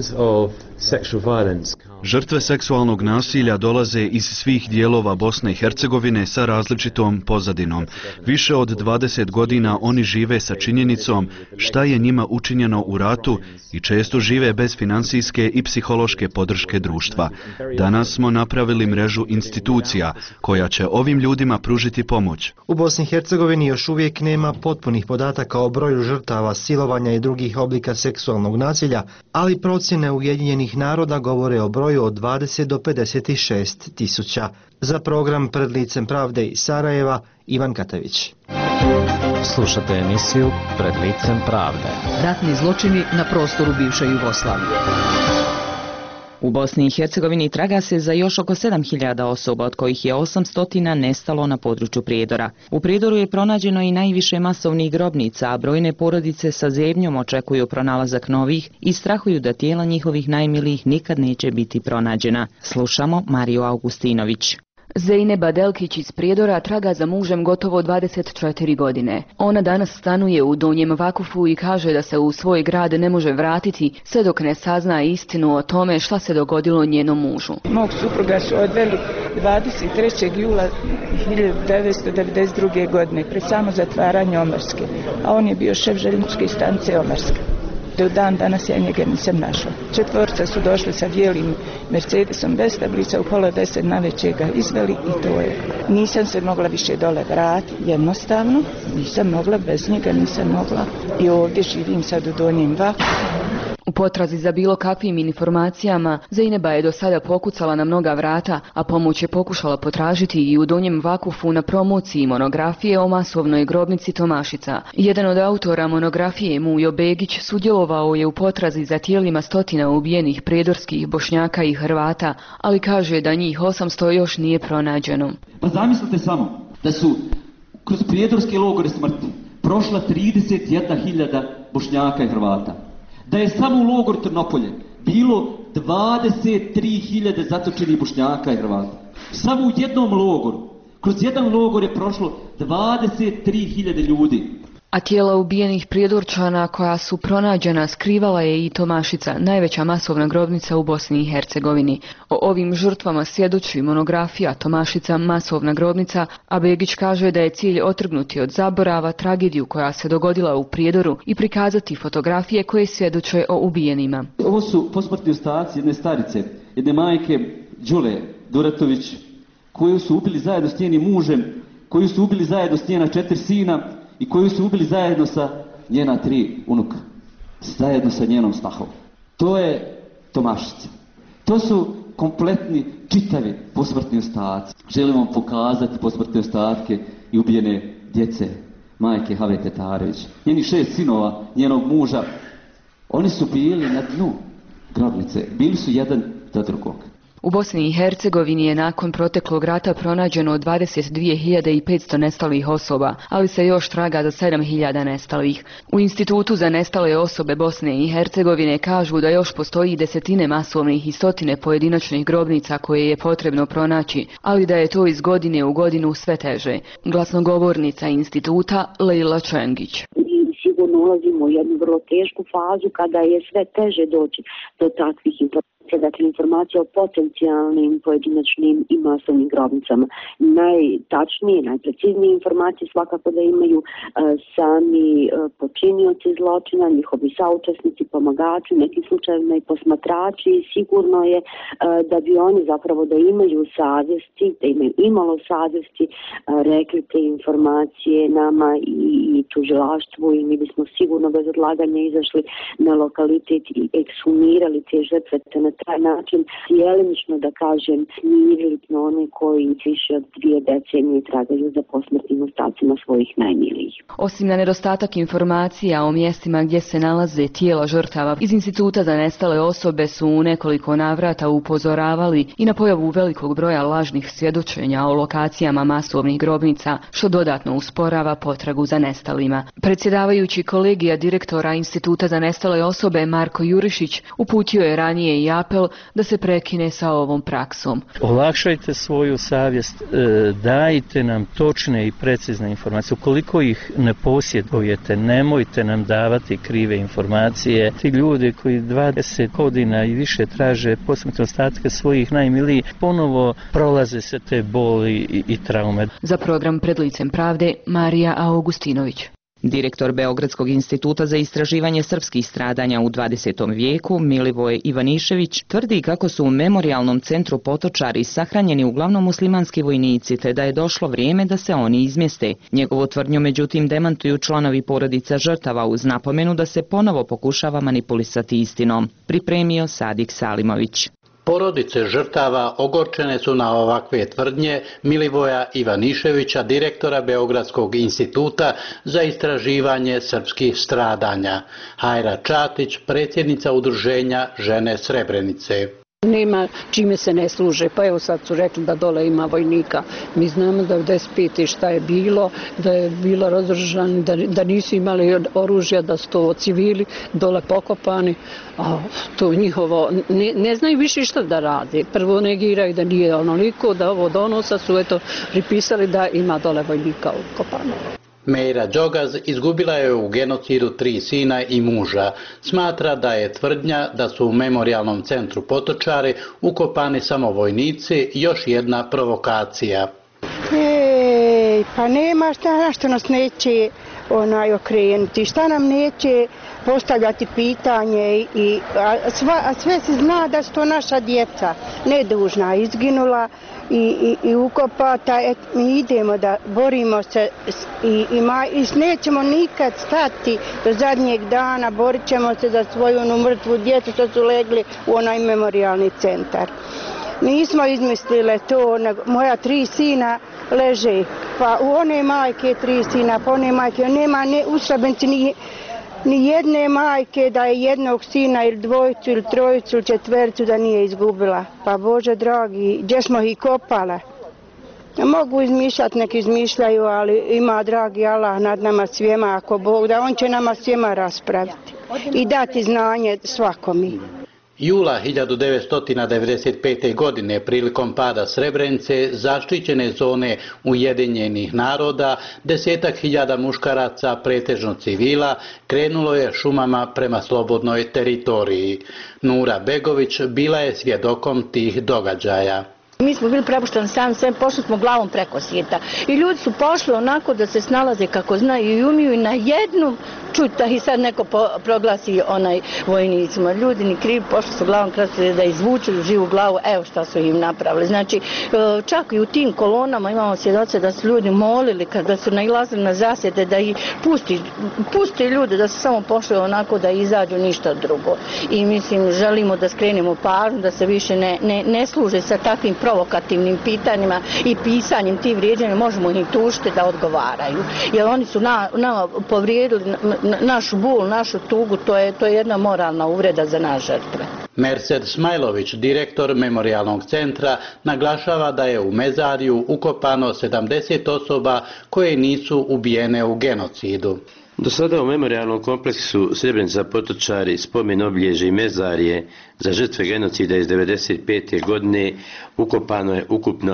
Žrtve seksualnog nasilja dolaze iz svih dijelova Bosne i Hercegovine sa različitom pozadinom. Više od 20 godina oni žive sa činjenicom šta je njima učinjeno u ratu i često žive bez financijske i psihološke podrške društva. Danas smo napravili mrežu institucija koja će ovim ljudima pružiti pomoć. U Bosni i Hercegovini još uvijek nema potpunih podataka o broju žrtava silovanja i drugih oblika seksualnog nasilja, ali procjene Ujedinjenih naroda govore o broju od 20 do 56 tisuća. Za program Pred licem pravde iz Sarajeva, Ivan Katavić. Slušate emisiju Pred licem pravde. Ratni zločini na prostoru bivše Jugoslavije. U Bosni i Hercegovini traga se za još oko 7000 osoba, od kojih je 800 nestalo na području Prijedora. U Prijedoru je pronađeno i najviše masovnih grobnica, a brojne porodice sa zebnjom očekuju pronalazak novih i strahuju da tijela njihovih najmilijih nikad neće biti pronađena. Slušamo Mariju Augustinović. Zejneba Delkić iz Prijedora traga za mužem gotovo 24 godine. Ona danas stanuje u Donjem Vakufu i kaže da se u svoj grad ne može vratiti sve dok ne sazna istinu o tome šta se dogodilo njenom mužu. Mog supruga su odveli 23. jula 1992. godine pred samo zatvaranje Omrske, a on je bio šef željezničke stanice Omrska. Do dan danas ja njega nisam našla. 4 su došli sa bijelim Mercedesom bez tablica, u 9:30 navečer ga izveli i to je. Nisam se mogla više dole vratiti, jednostavno, nisam mogla, bez njega nisam mogla i ovdje živim sad u Donjem Vakufu. U potrazi za bilo kakvim informacijama, Zejneba je do sada pokucala na mnoga vrata, a pomoć je pokušala potražiti i u Donjem Vakufu na promociji monografije o masovnoj grobnici Tomašica. Jedan od autora monografije, Mujo Begić, sudjelovao je u potrazi za tijelima stotina ubijenih prijedorskih Bošnjaka i Hrvata, ali kaže da njih 800 još nije pronađeno. Pa zamislite samo da su kroz prijedorske logore smrti prošla 31.000 Bošnjaka i Hrvata. Da je samo u logor Trnopolje bilo 23.000 zatočenih Bošnjaka i Hrvata. Samo u jednom logoru, kroz jedan logor je prošlo 23.000 ljudi. A tijela ubijenih Prijedorčana koja su pronađena skrivala je i Tomašica, najveća masovna grobnica u Bosni i Hercegovini. O ovim žrtvama svjedoči monografija Tomašica, masovna grobnica, a Begić kaže da je cilj otrgnuti od zaborava tragediju koja se dogodila u Prijedoru i prikazati fotografije koje svjedoče o ubijenima. Ovo su posmrtni ostaci jedne starice, jedne majke Đule Duratović, koju su ubili zajedno s njenim mužem, koju su ubili zajedno s njena 4 sina, i koju su ubili zajedno sa njena 3 unuka, zajedno sa njenom snahom. To je Tomašica. To su kompletni, čitavi posmrtni ostaci. Želim vam pokazati posmrtne ostatke i ubijene djece majke Havete Tarević, njenih 6 sinova, njenog muža. Oni su bili na dnu grobnice, bili su jedan za drugog. U Bosni i Hercegovini je nakon proteklog rata pronađeno 22.500 nestalih osoba, ali se još traga za 7.000 nestalih. U Institutu za nestale osobe Bosne i Hercegovine kažu da još postoji desetine masovnih i stotine pojedinačnih grobnica koje je potrebno pronaći, ali da je to iz godine u godinu sve teže. Glasnogovornica instituta Lejla Čengić. Sigurno ulazimo u jednu vrlo tešku fazu kada je sve teže doći do takvih informacija. Dakle, informacija o potencijalnim, pojedinačnim i masovnim grobnicama. Najtačnije, najpreciznije informacije svakako da imaju sami počinioci zločina, njihovi saučesnici, pomagači, u nekim slučajevima i posmatrači. Sigurno je da bi oni zapravo da imaju savjesti, da imaju imalo savjesti, rekli te informacije nama i tužilaštvu i mi bismo sigurno bez odlaganja izašli na lokalitet i ekshumirali te žrtve te na taj način djelimično, da kažem, smirili one koji više od 2 decenije tragaju za posmrtnim ostacima svojih najmilijih. Osim na nedostatak informacija o mjestima gdje se nalaze tijela žrtava, iz Instituta za nestale osobe su u nekoliko navrata upozoravali i na pojavu velikog broja lažnih svjedočenja o lokacijama masovnih grobnica, što dodatno usporava potragu za nestalima. Predsjedavajući kolegija direktora Instituta za nestale osobe Marko Jurišić uputio je ranije i apel da se prekine sa ovom praksom. Olakšajte svoju savjest, dajte nam točne i precizne informacije. Ukoliko ih ne posjedujete, nemojte nam davati krive informacije. Ti ljudi koji 20 godina i više traže posmrtne ostatke svojih najmilijih, ponovo prolaze se te boli i traume. Za program Pred licem pravde, Marija Augustinović. Direktor Beogradskog instituta za istraživanje srpskih stradanja u 20. vijeku, Milivoje Ivanišević, tvrdi kako su u memorijalnom centru Potočari sahranjeni uglavnom muslimanski vojnici, te da je došlo vrijeme da se oni izmjeste. Njegovu tvrdnju međutim demantuju članovi porodica žrtava uz napomenu da se ponovo pokušava manipulisati istinom. Pripremio Sadik Salimović. Porodice žrtava ogorčene su na ovakve tvrdnje Milivoja Ivaniševića, direktora Beogradskog instituta za istraživanje srpskih stradanja. Hajra Čatić, predsjednica udruženja Žene Srebrenice. Nema čime se ne služe, pa evo sad su rekli da dole ima vojnika. Mi znamo da u 95. šta je bilo, da je bilo razoružani, da nisu imali oružja, da su to civili dole pokopani, a to njihovo, ne znaju više šta da rade. Prvo negiraju da nije onoliko, da ovo donosa su eto pripisali da ima dole vojnika ukopano. Mejra Đogaz izgubila je u genocidu 3 sina i muža. Smatra da je tvrdnja da su u memorijalnom centru Potočari ukopani samo vojnici još jedna provokacija. Pa nema što nas neće okrenuti, šta nam neće postavljati pitanje, a sve se zna da su to naša djeca, nedužna, izginula i ukopata. Mi idemo da borimo se i nećemo nikad stati do zadnjeg dana, borit ćemo se za svoju mrtvu djecu što su legli u onaj memorijalni centar. Nismo izmislile to, moja 3 sina leže, pa u one majke 3 sina, pa one majke, nema u Srebrenici ni jedne majke da je jednog sina ili 2 ili 3 ili 4 da nije izgubila. Pa Bože dragi, gdje smo ih kopala? Mogu izmišljati, neki izmišljaju, ali ima dragi Allah nad nama svijema, ako Bog da, on će nama svijema raspraviti i dati znanje svakomi. Jula 1995. godine prilikom pada Srebrenice, zaštićene zone Ujedinjenih naroda, 10.000 muškaraca, pretežno civila, krenulo je šumama prema slobodnoj teritoriji. Nura Begović bila je svjedokom tih događaja. Mi smo bili prepušteni sami sebi, pošli smo glavom preko svijeta i ljudi su pošli onako da se snalaze kako znaju i umiju i na jednu čuti da ih sad neko proglasi vojnicima. Ljudi ni krivi, pošli su glavom krasili da izvuču živu glavu, evo šta su im napravili. Znači, čak i u tim kolonama imamo svjedoce da su ljudi molili kada su nailazili na zasjede da ih pusti ljude, da su samo pošli onako da izađu, ništa drugo. I mislim, želimo da skrenemo pažnju, da se više ne služe sa takvim provokativnim pitanjima i pisanjem tih vrijeđanja, možemo ih tužiti da odgovaraju. Jer oni su nama povrijedili našu bol, našu tugu, to je jedna moralna uvreda za naše žrtve. Merced Smajlović, direktor Memorijalnog centra, naglašava da je u mezariju ukopano 70 osoba koje nisu ubijene u genocidu. Do sada u memorijalnom kompleksu Srebrenica Potočari spomen obilježje i mezarje za žrtve genocida iz 1995. godine ukopano je ukupno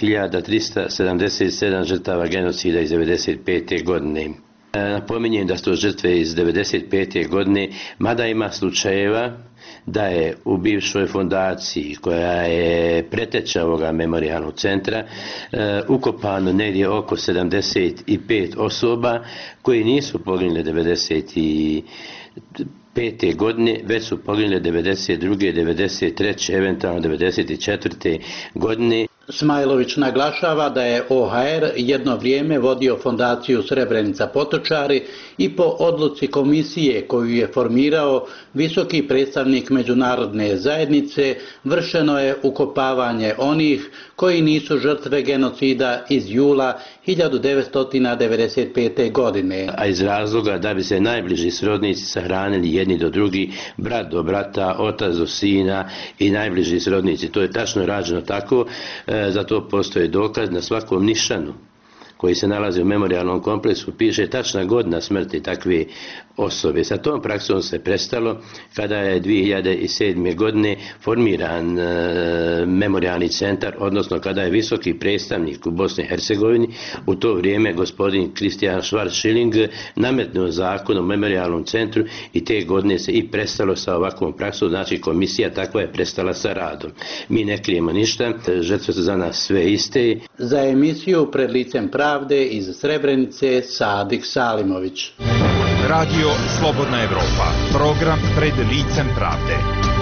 6377 žrtava genocida iz 1995. godine. Napominjem da su to žrtve iz 1995. godine, mada ima slučajeva da je u bivšoj fondaciji koja je preteča ovoga memorijalnog centra ukopano negdje oko 75 osoba koji nisu poginule 1995. godine, već su poginule 1992., 1993., eventualno 1994. godine. Smajlović naglašava da je OHR jedno vrijeme vodio fondaciju Srebrenica Potočari i po odluci komisije koju je formirao visoki predstavnik međunarodne zajednice vršeno je ukopavanje onih koji nisu žrtve genocida iz jula 1995. godine. A iz razloga da bi se najbliži srodnici sahranili jedni do drugi, brat do brata, otac do sina i najbliži srodnici. To je tačno rađeno tako, za to postoji dokaz na svakom nišanu koji se nalazi u memorijalnom kompleksu, piše tačna godina smrti takve osobe. Sa tom praksom se prestalo kada je 2007. godine formiran memorijalni centar, odnosno kada je visoki predstavnik u Bosni i Hercegovini, u to vrijeme gospodin Kristijan Schwarz-Schilling, nametnuo zakon o memorijalnom centru i te godine se i prestalo sa ovakvom praksom, znači komisija takva je prestala sa radom. Mi ne krijemo ništa, žrtve su za nas sve iste. Za emisiju Pred licem pravde iz Srebrenice Sadik Salimović. Radio Slobodna Evropa, program Pred licem pravde.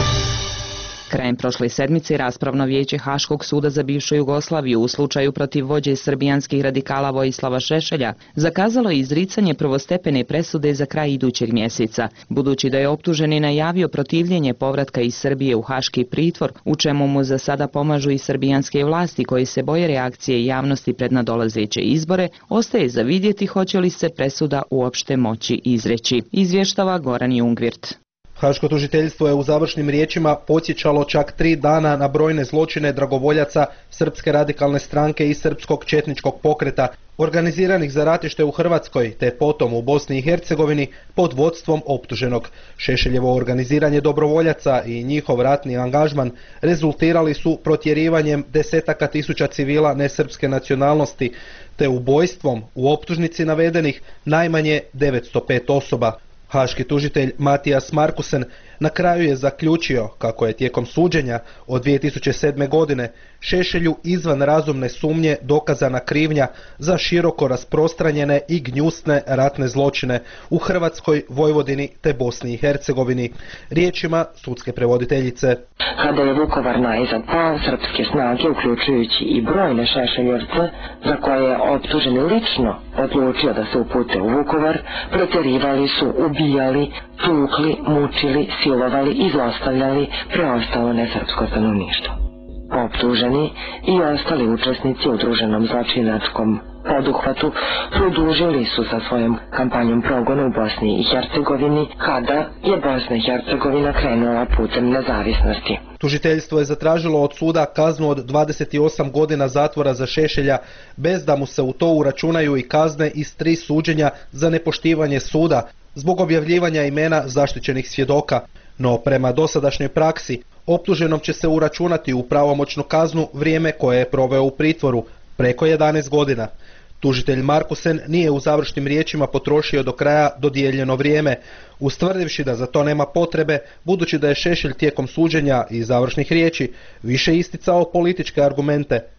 Krajem prošle sedmice raspravno vijeće Haškog suda za bivšu Jugoslaviju u slučaju protiv vođe srbijanskih radikala Vojislava Šešelja zakazalo je izricanje prvostepene presude za kraj idućeg mjeseca, budući da je optuženi najavio protivljenje povratka iz Srbije u haški pritvor, u čemu mu za sada pomažu i srbijanske vlasti koje se boje reakcije javnosti pred nadolazeće izbore. Ostaje za vidjeti hoće li se presuda uopšte moći izreći, izvještava Goran Jungvirt. Haško tužiteljstvo je u završnim riječima podsjećalo čak 3 dana na brojne zločine dragovoljaca Srpske radikalne stranke i Srpskog četničkog pokreta, organiziranih za ratište u Hrvatskoj te potom u Bosni i Hercegovini pod vodstvom optuženog. Šešeljevo organiziranje dobrovoljaca i njihov ratni angažman rezultirali su protjerivanjem desetaka tisuća civila nesrpske nacionalnosti te ubojstvom u optužnici navedenih najmanje 905 osoba. Haški tužitelj Matijas Markusen na kraju je zaključio kako je tijekom suđenja od 2007. godine Šešelju izvan razumne sumnje dokazana krivnja za široko rasprostranjene i gnjusne ratne zločine u Hrvatskoj, Vojvodini te Bosni i Hercegovini. Riječima sudske prevoditeljice. Kada je Vukovar najzad pao, srpske snage, uključujući i brojne Šešeljevce, za koje je optuženi lično odlučio da se upute u Vukovar, protjerivali su, ubijali, tukli, mučili, silovali i zlostavljali preostalo nesrpsko stanovništvo. Optuženi i ostali učesnici u udruženom zločinačkom poduhvatu produžili su sa svojom kampanjom progona u Bosni i Hercegovini kada je Bosna i Hercegovina krenula putem nezavisnosti. Tužiteljstvo je zatražilo od suda kaznu od 28 godina zatvora za Šešelja, bez da mu se u to uračunaju i kazne iz 3 suđenja za nepoštivanje suda zbog objavljivanja imena zaštićenih svjedoka. No prema dosadašnjoj praksi, optuženom će se uračunati u pravomoćnu kaznu vrijeme koje je proveo u pritvoru, preko 11 godina. Tužitelj Markusen nije u završnim riječima potrošio do kraja dodijeljeno vrijeme, ustvrdivši da za to nema potrebe, budući da je Šešelj tijekom suđenja i završnih riječi više isticao političke argumente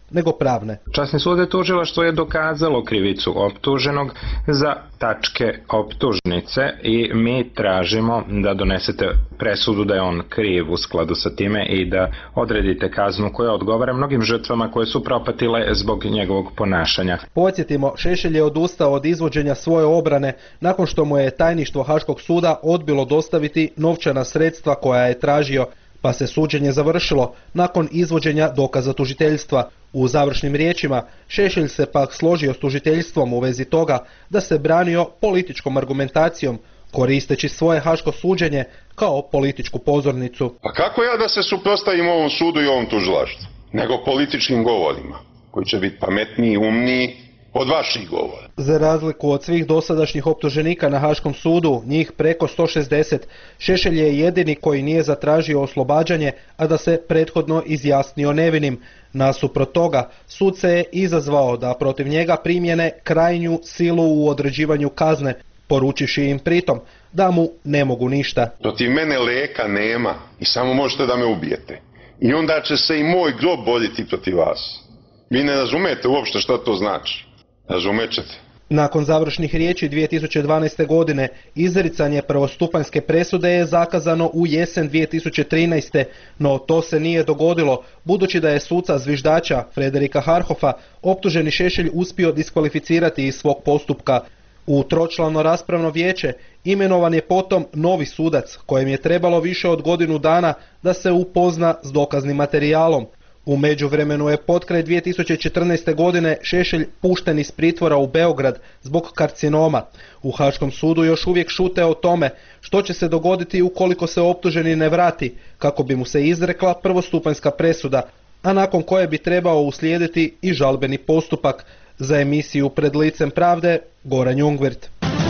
nego pravne. Časni sud tužilaštvo je dokazalo krivicu optuženog za tačke optužnice i mi tražimo da donesete presudu da je on kriv u skladu sa time i da odredite kaznu koja odgovara mnogim žrtvama koje su propatile zbog njegovog ponašanja. Podsjetimo, Šešelj je odustao od izvođenja svoje obrane nakon što mu je tajništvo Haškog suda odbilo dostaviti novčana sredstva koja je tražio, pa se suđenje završilo nakon izvođenja dokaza tužiteljstva. U završnim riječima Šešelj se pak složio s tužiteljstvom u vezi toga da se branio političkom argumentacijom, koristeći svoje haško suđenje kao političku pozornicu. A kako ja da se suprotstavim ovom sudu i ovom tužilaštvu, nego političkim govorima, koji će biti pametniji, umniji od vaših govora? Za razliku od svih dosadašnjih optuženika na Haškom sudu, njih preko 160, Šešelj je jedini koji nije zatražio oslobađanje, a da se prethodno izjasnio nevinim. Nasuprot toga, sud se je izazvao da protiv njega primjene krajnju silu u određivanju kazne, poručiši im pritom da mu ne mogu ništa. Protiv mene lijeka nema i samo možete da me ubijete. I onda će se i moj grob boriti protiv vas. Vi ne razumete uopšte šta to znači. Razumećete. Nakon završnih riječi 2012. godine, izricanje prvostupanjske presude je zakazano u jesen 2013. No to se nije dogodilo, budući da je suca zviždača Frederika Harhofa optuženi Šešelj uspio diskvalificirati iz svog postupka. U tročlano raspravno vijeće imenovan je potom novi sudac, kojem je trebalo više od godinu dana da se upozna s dokaznim materijalom. U međuvremenu je potkraj 2014. godine Šešelj pušten iz pritvora u Beograd zbog karcinoma. U Haškom sudu još uvijek šute o tome što će se dogoditi ukoliko se optuženi ne vrati, kako bi mu se izrekla prvostupanjska presuda, a nakon koje bi trebao uslijediti i žalbeni postupak. Za emisiju Pred licem pravde, Goran Jungwirth.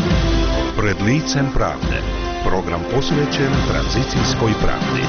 Pred licem pravde, program posvećen tranzicijskoj pravdi.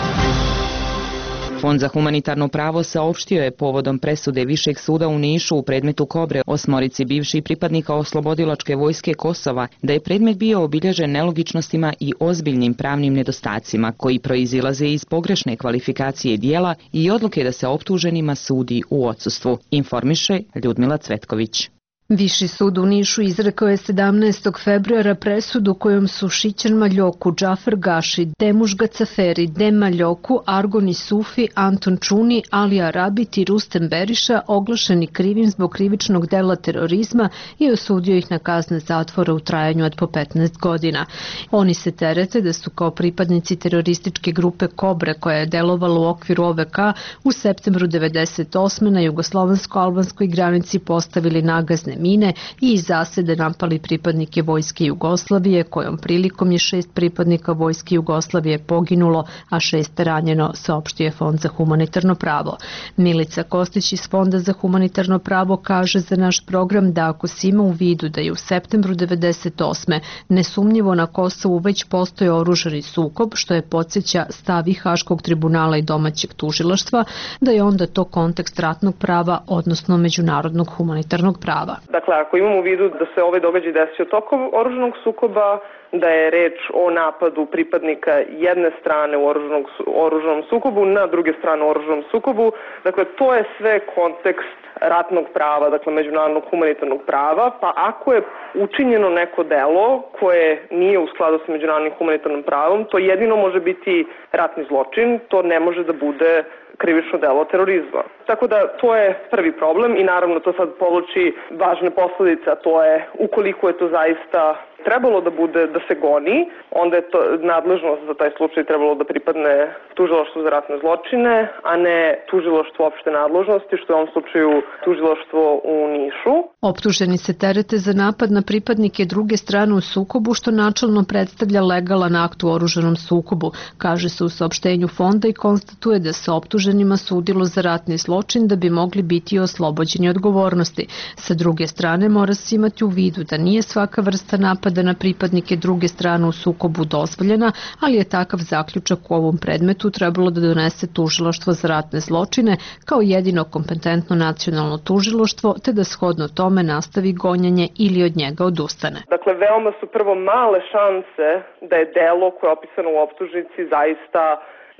Fond za humanitarno pravo saopštio je povodom presude Višeg suda u Nišu u predmetu Kobre 8 bivših pripadnika Oslobodilačke vojske Kosova da je predmet bio obilježen nelogičnostima i ozbiljnim pravnim nedostacima koji proizilaze iz pogrešne kvalifikacije dijela i odluke da se optuženima sudi u odsustvu, informiše Ljudmila Cvetković. Viši sud u Nišu izrekao je 17. februara presudu kojom su Šićan Maljoku, Džafar Gaši, Demuš Gacaferi, Dem Maljoku, Argoni Sufi, Anton Čuni, Alija Rabit i Rustem Beriša oglašeni krivim zbog krivičnog dela terorizma i osudio ih na kazne zatvora u trajanju od po 15 godina. Oni se terete da su kao pripadnici terorističke grupe Kobre koja je delovala u okviru OVK u septembru 1998. na jugoslovansko-albanskoj granici postavili nagazne mine i iz zasede napali pripadnike Vojske Jugoslavije, kojom prilikom je 6 pripadnika Vojske Jugoslavije poginulo, a 6 ranjeno, saopštio je Fond za humanitarno pravo. Milica Kostić iz Fonda za humanitarno pravo kaže za naš program da ako se ima u vidu da je u septembru 1998. nesumnjivo na Kosovu već postoje oružani sukob, što je podsjeća stav i Haškog tribunala i domaćeg tužilaštva, da je onda to kontekst ratnog prava, odnosno međunarodnog humanitarnog prava. Dakle, ako imamo u vidu da se ovaj događaj desio tokom oružanog sukoba, da je reč o napadu pripadnika jedne strane u oružanom sukobu na druge strane u oružanom sukobu, dakle, to je sve kontekst ratnog prava, dakle, međunarodnog humanitarnog prava, pa ako je učinjeno neko delo koje nije u skladu sa međunarodnim humanitarnim pravom, to jedino može biti ratni zločin, to ne može da bude krivično delo terorizma. Tako da to je prvi problem i naravno to sad povlači važne posledice, a to je ukoliko je to zaista trebalo da bude, da se goni, onda je to nadležnost za taj slučaj trebalo da pripadne tužilaštvu za ratne zločine, a ne tužilaštvu opšte nadležnosti, što je u ovom slučaju tužilaštvo u Nišu. Optuženi se terete za napad na pripadnike druge strane u sukobu, što načelno predstavlja legalan akt u oružanom sukobu, kaže se u saopštenju fonda i konstatuje da se optuženima sudilo za ratni zločin da bi mogli biti oslobođeni odgovornosti. Sa druge strane mora se imati u vidu da nije svaka vrsta napada na pripadnike druge strane u sukobu dozvoljena, ali je takav zaključak u ovom predmetu trebalo da donese tužilaštvo za ratne zločine kao jedino kompetentno nacionalno tužilaštvo, te da shodno tome nastavi gonjenje ili od njega odustane. Dakle, veoma su prvo male šanse da je delo koje je opisano u optužnici zaista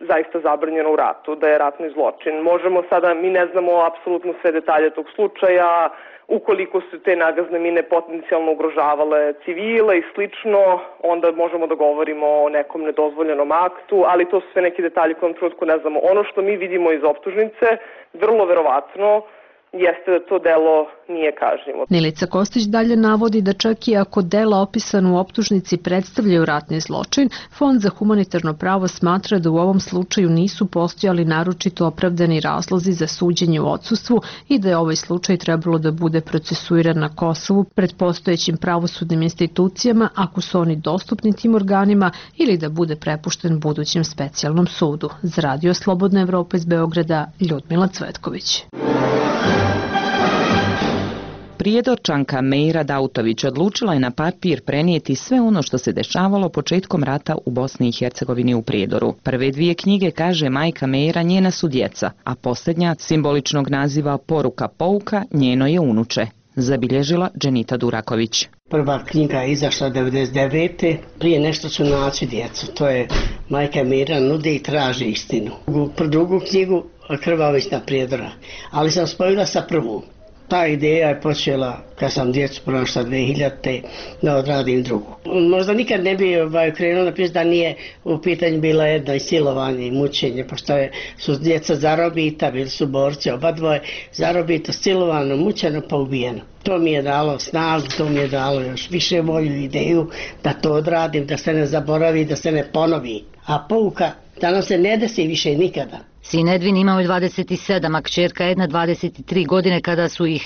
zaista zabranjeno u ratu, da je ratni zločin. Možemo sada, mi ne znamo apsolutno sve detalje tog slučaja, ukoliko su te nagazne mine potencijalno ugrožavale civile i slično, onda možemo da govorimo o nekom nedozvoljenom aktu, ali to su sve neki detalji koje u trenutku ne znamo. Ono što mi vidimo iz optužnice, vrlo verovatno, jeste da to delo nije kažnjivo. Milica Kostić dalje navodi da čak i ako dela opisana u optužnici predstavljaju ratni zločin, Fond za humanitarno pravo smatra da u ovom slučaju nisu postojali naročito opravdani razlozi za suđenje u odsustvu i da je ovaj slučaj trebalo da bude procesuiran na Kosovu pred postojećim pravosudnim institucijama ako su oni dostupni tim organima ili da bude prepušten budućem specijalnom sudu. Za Radio Slobodna Evropa iz Beograda, Ljudmila Cvetković. Prijedorčanka Meira Dautović odlučila je na papir prenijeti sve ono što se dešavalo početkom rata u Bosni i Hercegovini u Prijedoru. Prve dvije knjige, kaže majka Meira, njena su djeca, a posljednja simboličnog naziva Poruka pouka njeno je unuče, zabilježila Dženita Duraković. Prva knjiga je izašla 1999. Prije nešto ću naći djecu. To je majka Meira nudi i traži istinu. Drugu knjigu Krvavić na Prijedora, ali sam spojila sa prvom. Ta ideja je počela kad sam djecu pronašla 2000. da odradim drugu. Možda nikad ne bi krenuo napisati da nije u pitanju bila jedno i silovanje i mučenje, pošto su djeca zarobita, bili su borci, oba dvoje zarobito, silovano, mučeno pa ubijeno. To mi je dalo snagu, to mi je dalo još više volju i ideju da to odradim, da se ne zaboravi, da se ne ponovi. A pouka da nam se ne desi više nikada. Sin Edvin imao je 27, a kćerka Edna 23 godine kada su ih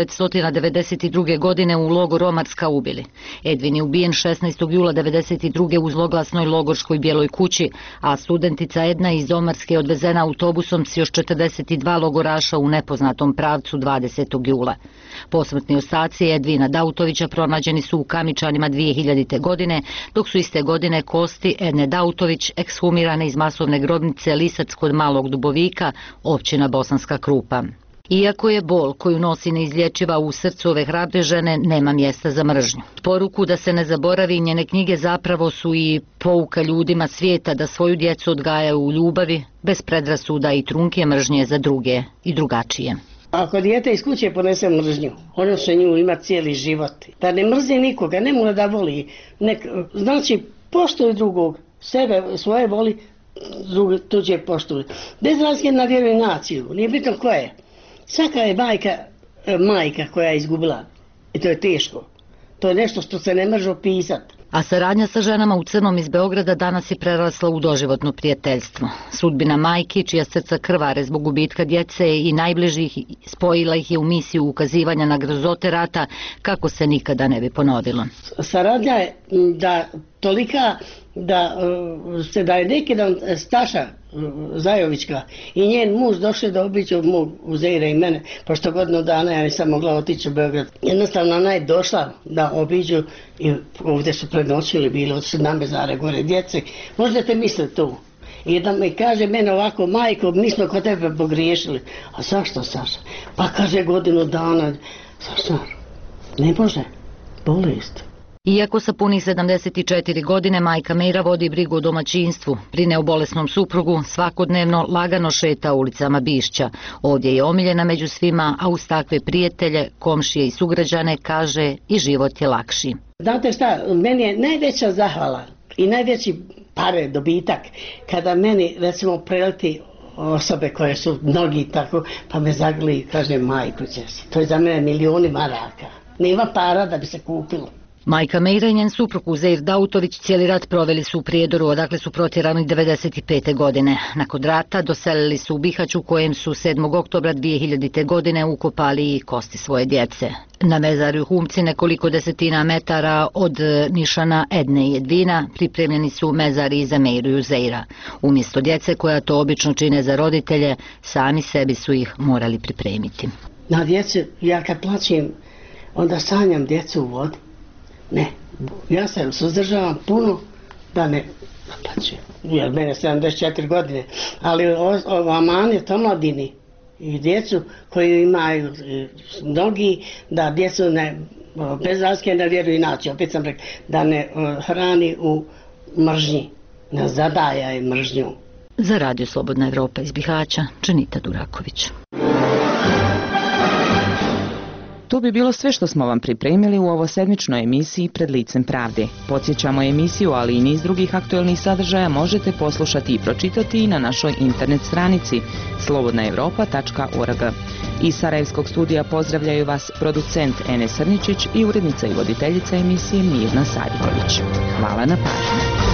1992. godine u logoru Omarska ubili. Edvin je ubijen 16. jula 1992. u zloglasnoj logorskoj Bijeloj kući, a studentica Edna iz Omarske je odvezena autobusom s još 42 logoraša u nepoznatom pravcu 20. jula. Posmrtni ostaci Edvina Dautovića pronađeni su u Kamičanima 2000. godine, dok su iste godine kosti Edne Dautović ekshumirane iz masovne grobnice Lisac kod Malog Dubovika, općina Bosanska Krupa. Iako je bol koju nosi neizlječiva u srcu ove hrabre žene, nema mjesta za mržnju. Poruku da se ne zaboravi, njene knjige zapravo su i pouka ljudima svijeta da svoju djecu odgajaju u ljubavi, bez predrasuda i trunke mržnje za druge i drugačije. Ako dijete iz kuće ponese mržnju, ono će nju ima cijeli život. Da ne mrzi nikoga, ne mora da voli. Znači, poštuj drugog, sebe, svoje voli, tuđe poštuj. Bez razlike na vjeru i naciju, nije bitno ko je. Svaka je majka koja je izgubila. I to je teško. To je nešto što se ne može opisati. A saradnja sa ženama u crnom iz Beograda danas je prerasla u doživotno prijateljstvo. Sudbina majki, čija srca krvare zbog gubitka djece i najbližih, spojila ih je u misiju ukazivanja na grozote rata kako se nikada ne bi ponovilo. Saradnja je tolika da je neki dan Staša Zajovićka i njen muž došli da obiđu mog Uzeira i mene, pošto godinu dana ja nisam mogla otići u Beograd. Jednostavno ona je došla da obiđu i ovdje su prenoćili, bili otišli na mezare gore djece. Možete misliti to. I da mi kaže mene ovako, majko, mi smo kod tebe pogriješili. A zašto, Saša? Pa kaže godinu dana. Saša, ne može, bolest. Iako sa punih 74 godine, majka Meira vodi brigu o domaćinstvu, brine o bolesnom suprugu, svakodnevno lagano šeta ulicama Bišća. Ovdje je omiljena među svima, a uz takve prijatelje, komšije i sugrađane, kaže, i život je lakši. Znate šta, meni je najveća zahvala i najveći pare, dobitak, kada meni, recimo, preleti osobe koje su mnogi tako, pa me zagrli i kaže, majko Česi, to je za mene milioni maraka. Nema para da bi se kupilo. Majka Meira i njen suprug Uzeir Dautović cijeli rat proveli su u Prijedoru, odakle su protjerani 1995. godine. Nakon rata doselili su u Bihać, u kojem su 7. oktobra 2000. godine ukopali i kosti svoje djece. Na mezarju Humci, nekoliko desetina metara od nišana Edne i Edvina, pripremljeni su mezari za Meiru i Uzeira. Umjesto djece, koja to obično čine za roditelje, sami sebi su ih morali pripremiti. Na djecu, ja kad plaćem, onda sanjam djecu u vodi. Ne, ja se suzdržavam puno da ne plaćem, jer mene 74 godine, ali amanet omladini i djecu koji imaju mnogi, da djecu bez razlike ne vjeruju inače, opet sam rekao, da ne hrani u mržnji, ne zadaja i mržnju. Za Radio Slobodna Evropa iz Bihaća, Čanita Duraković. To bi bilo sve što smo vam pripremili u ovosedmičnoj emisiji Pred licem pravde. Podsjećamo, emisiju, ali i niz drugih aktuelnih sadržaja možete poslušati i pročitati i na našoj internet stranici slobodnaevropa.org. Iz Sarajevskog studija pozdravljaju vas producent Enes Srničić i urednica i voditeljica emisije Mirna Sajković. Hvala na pažnju.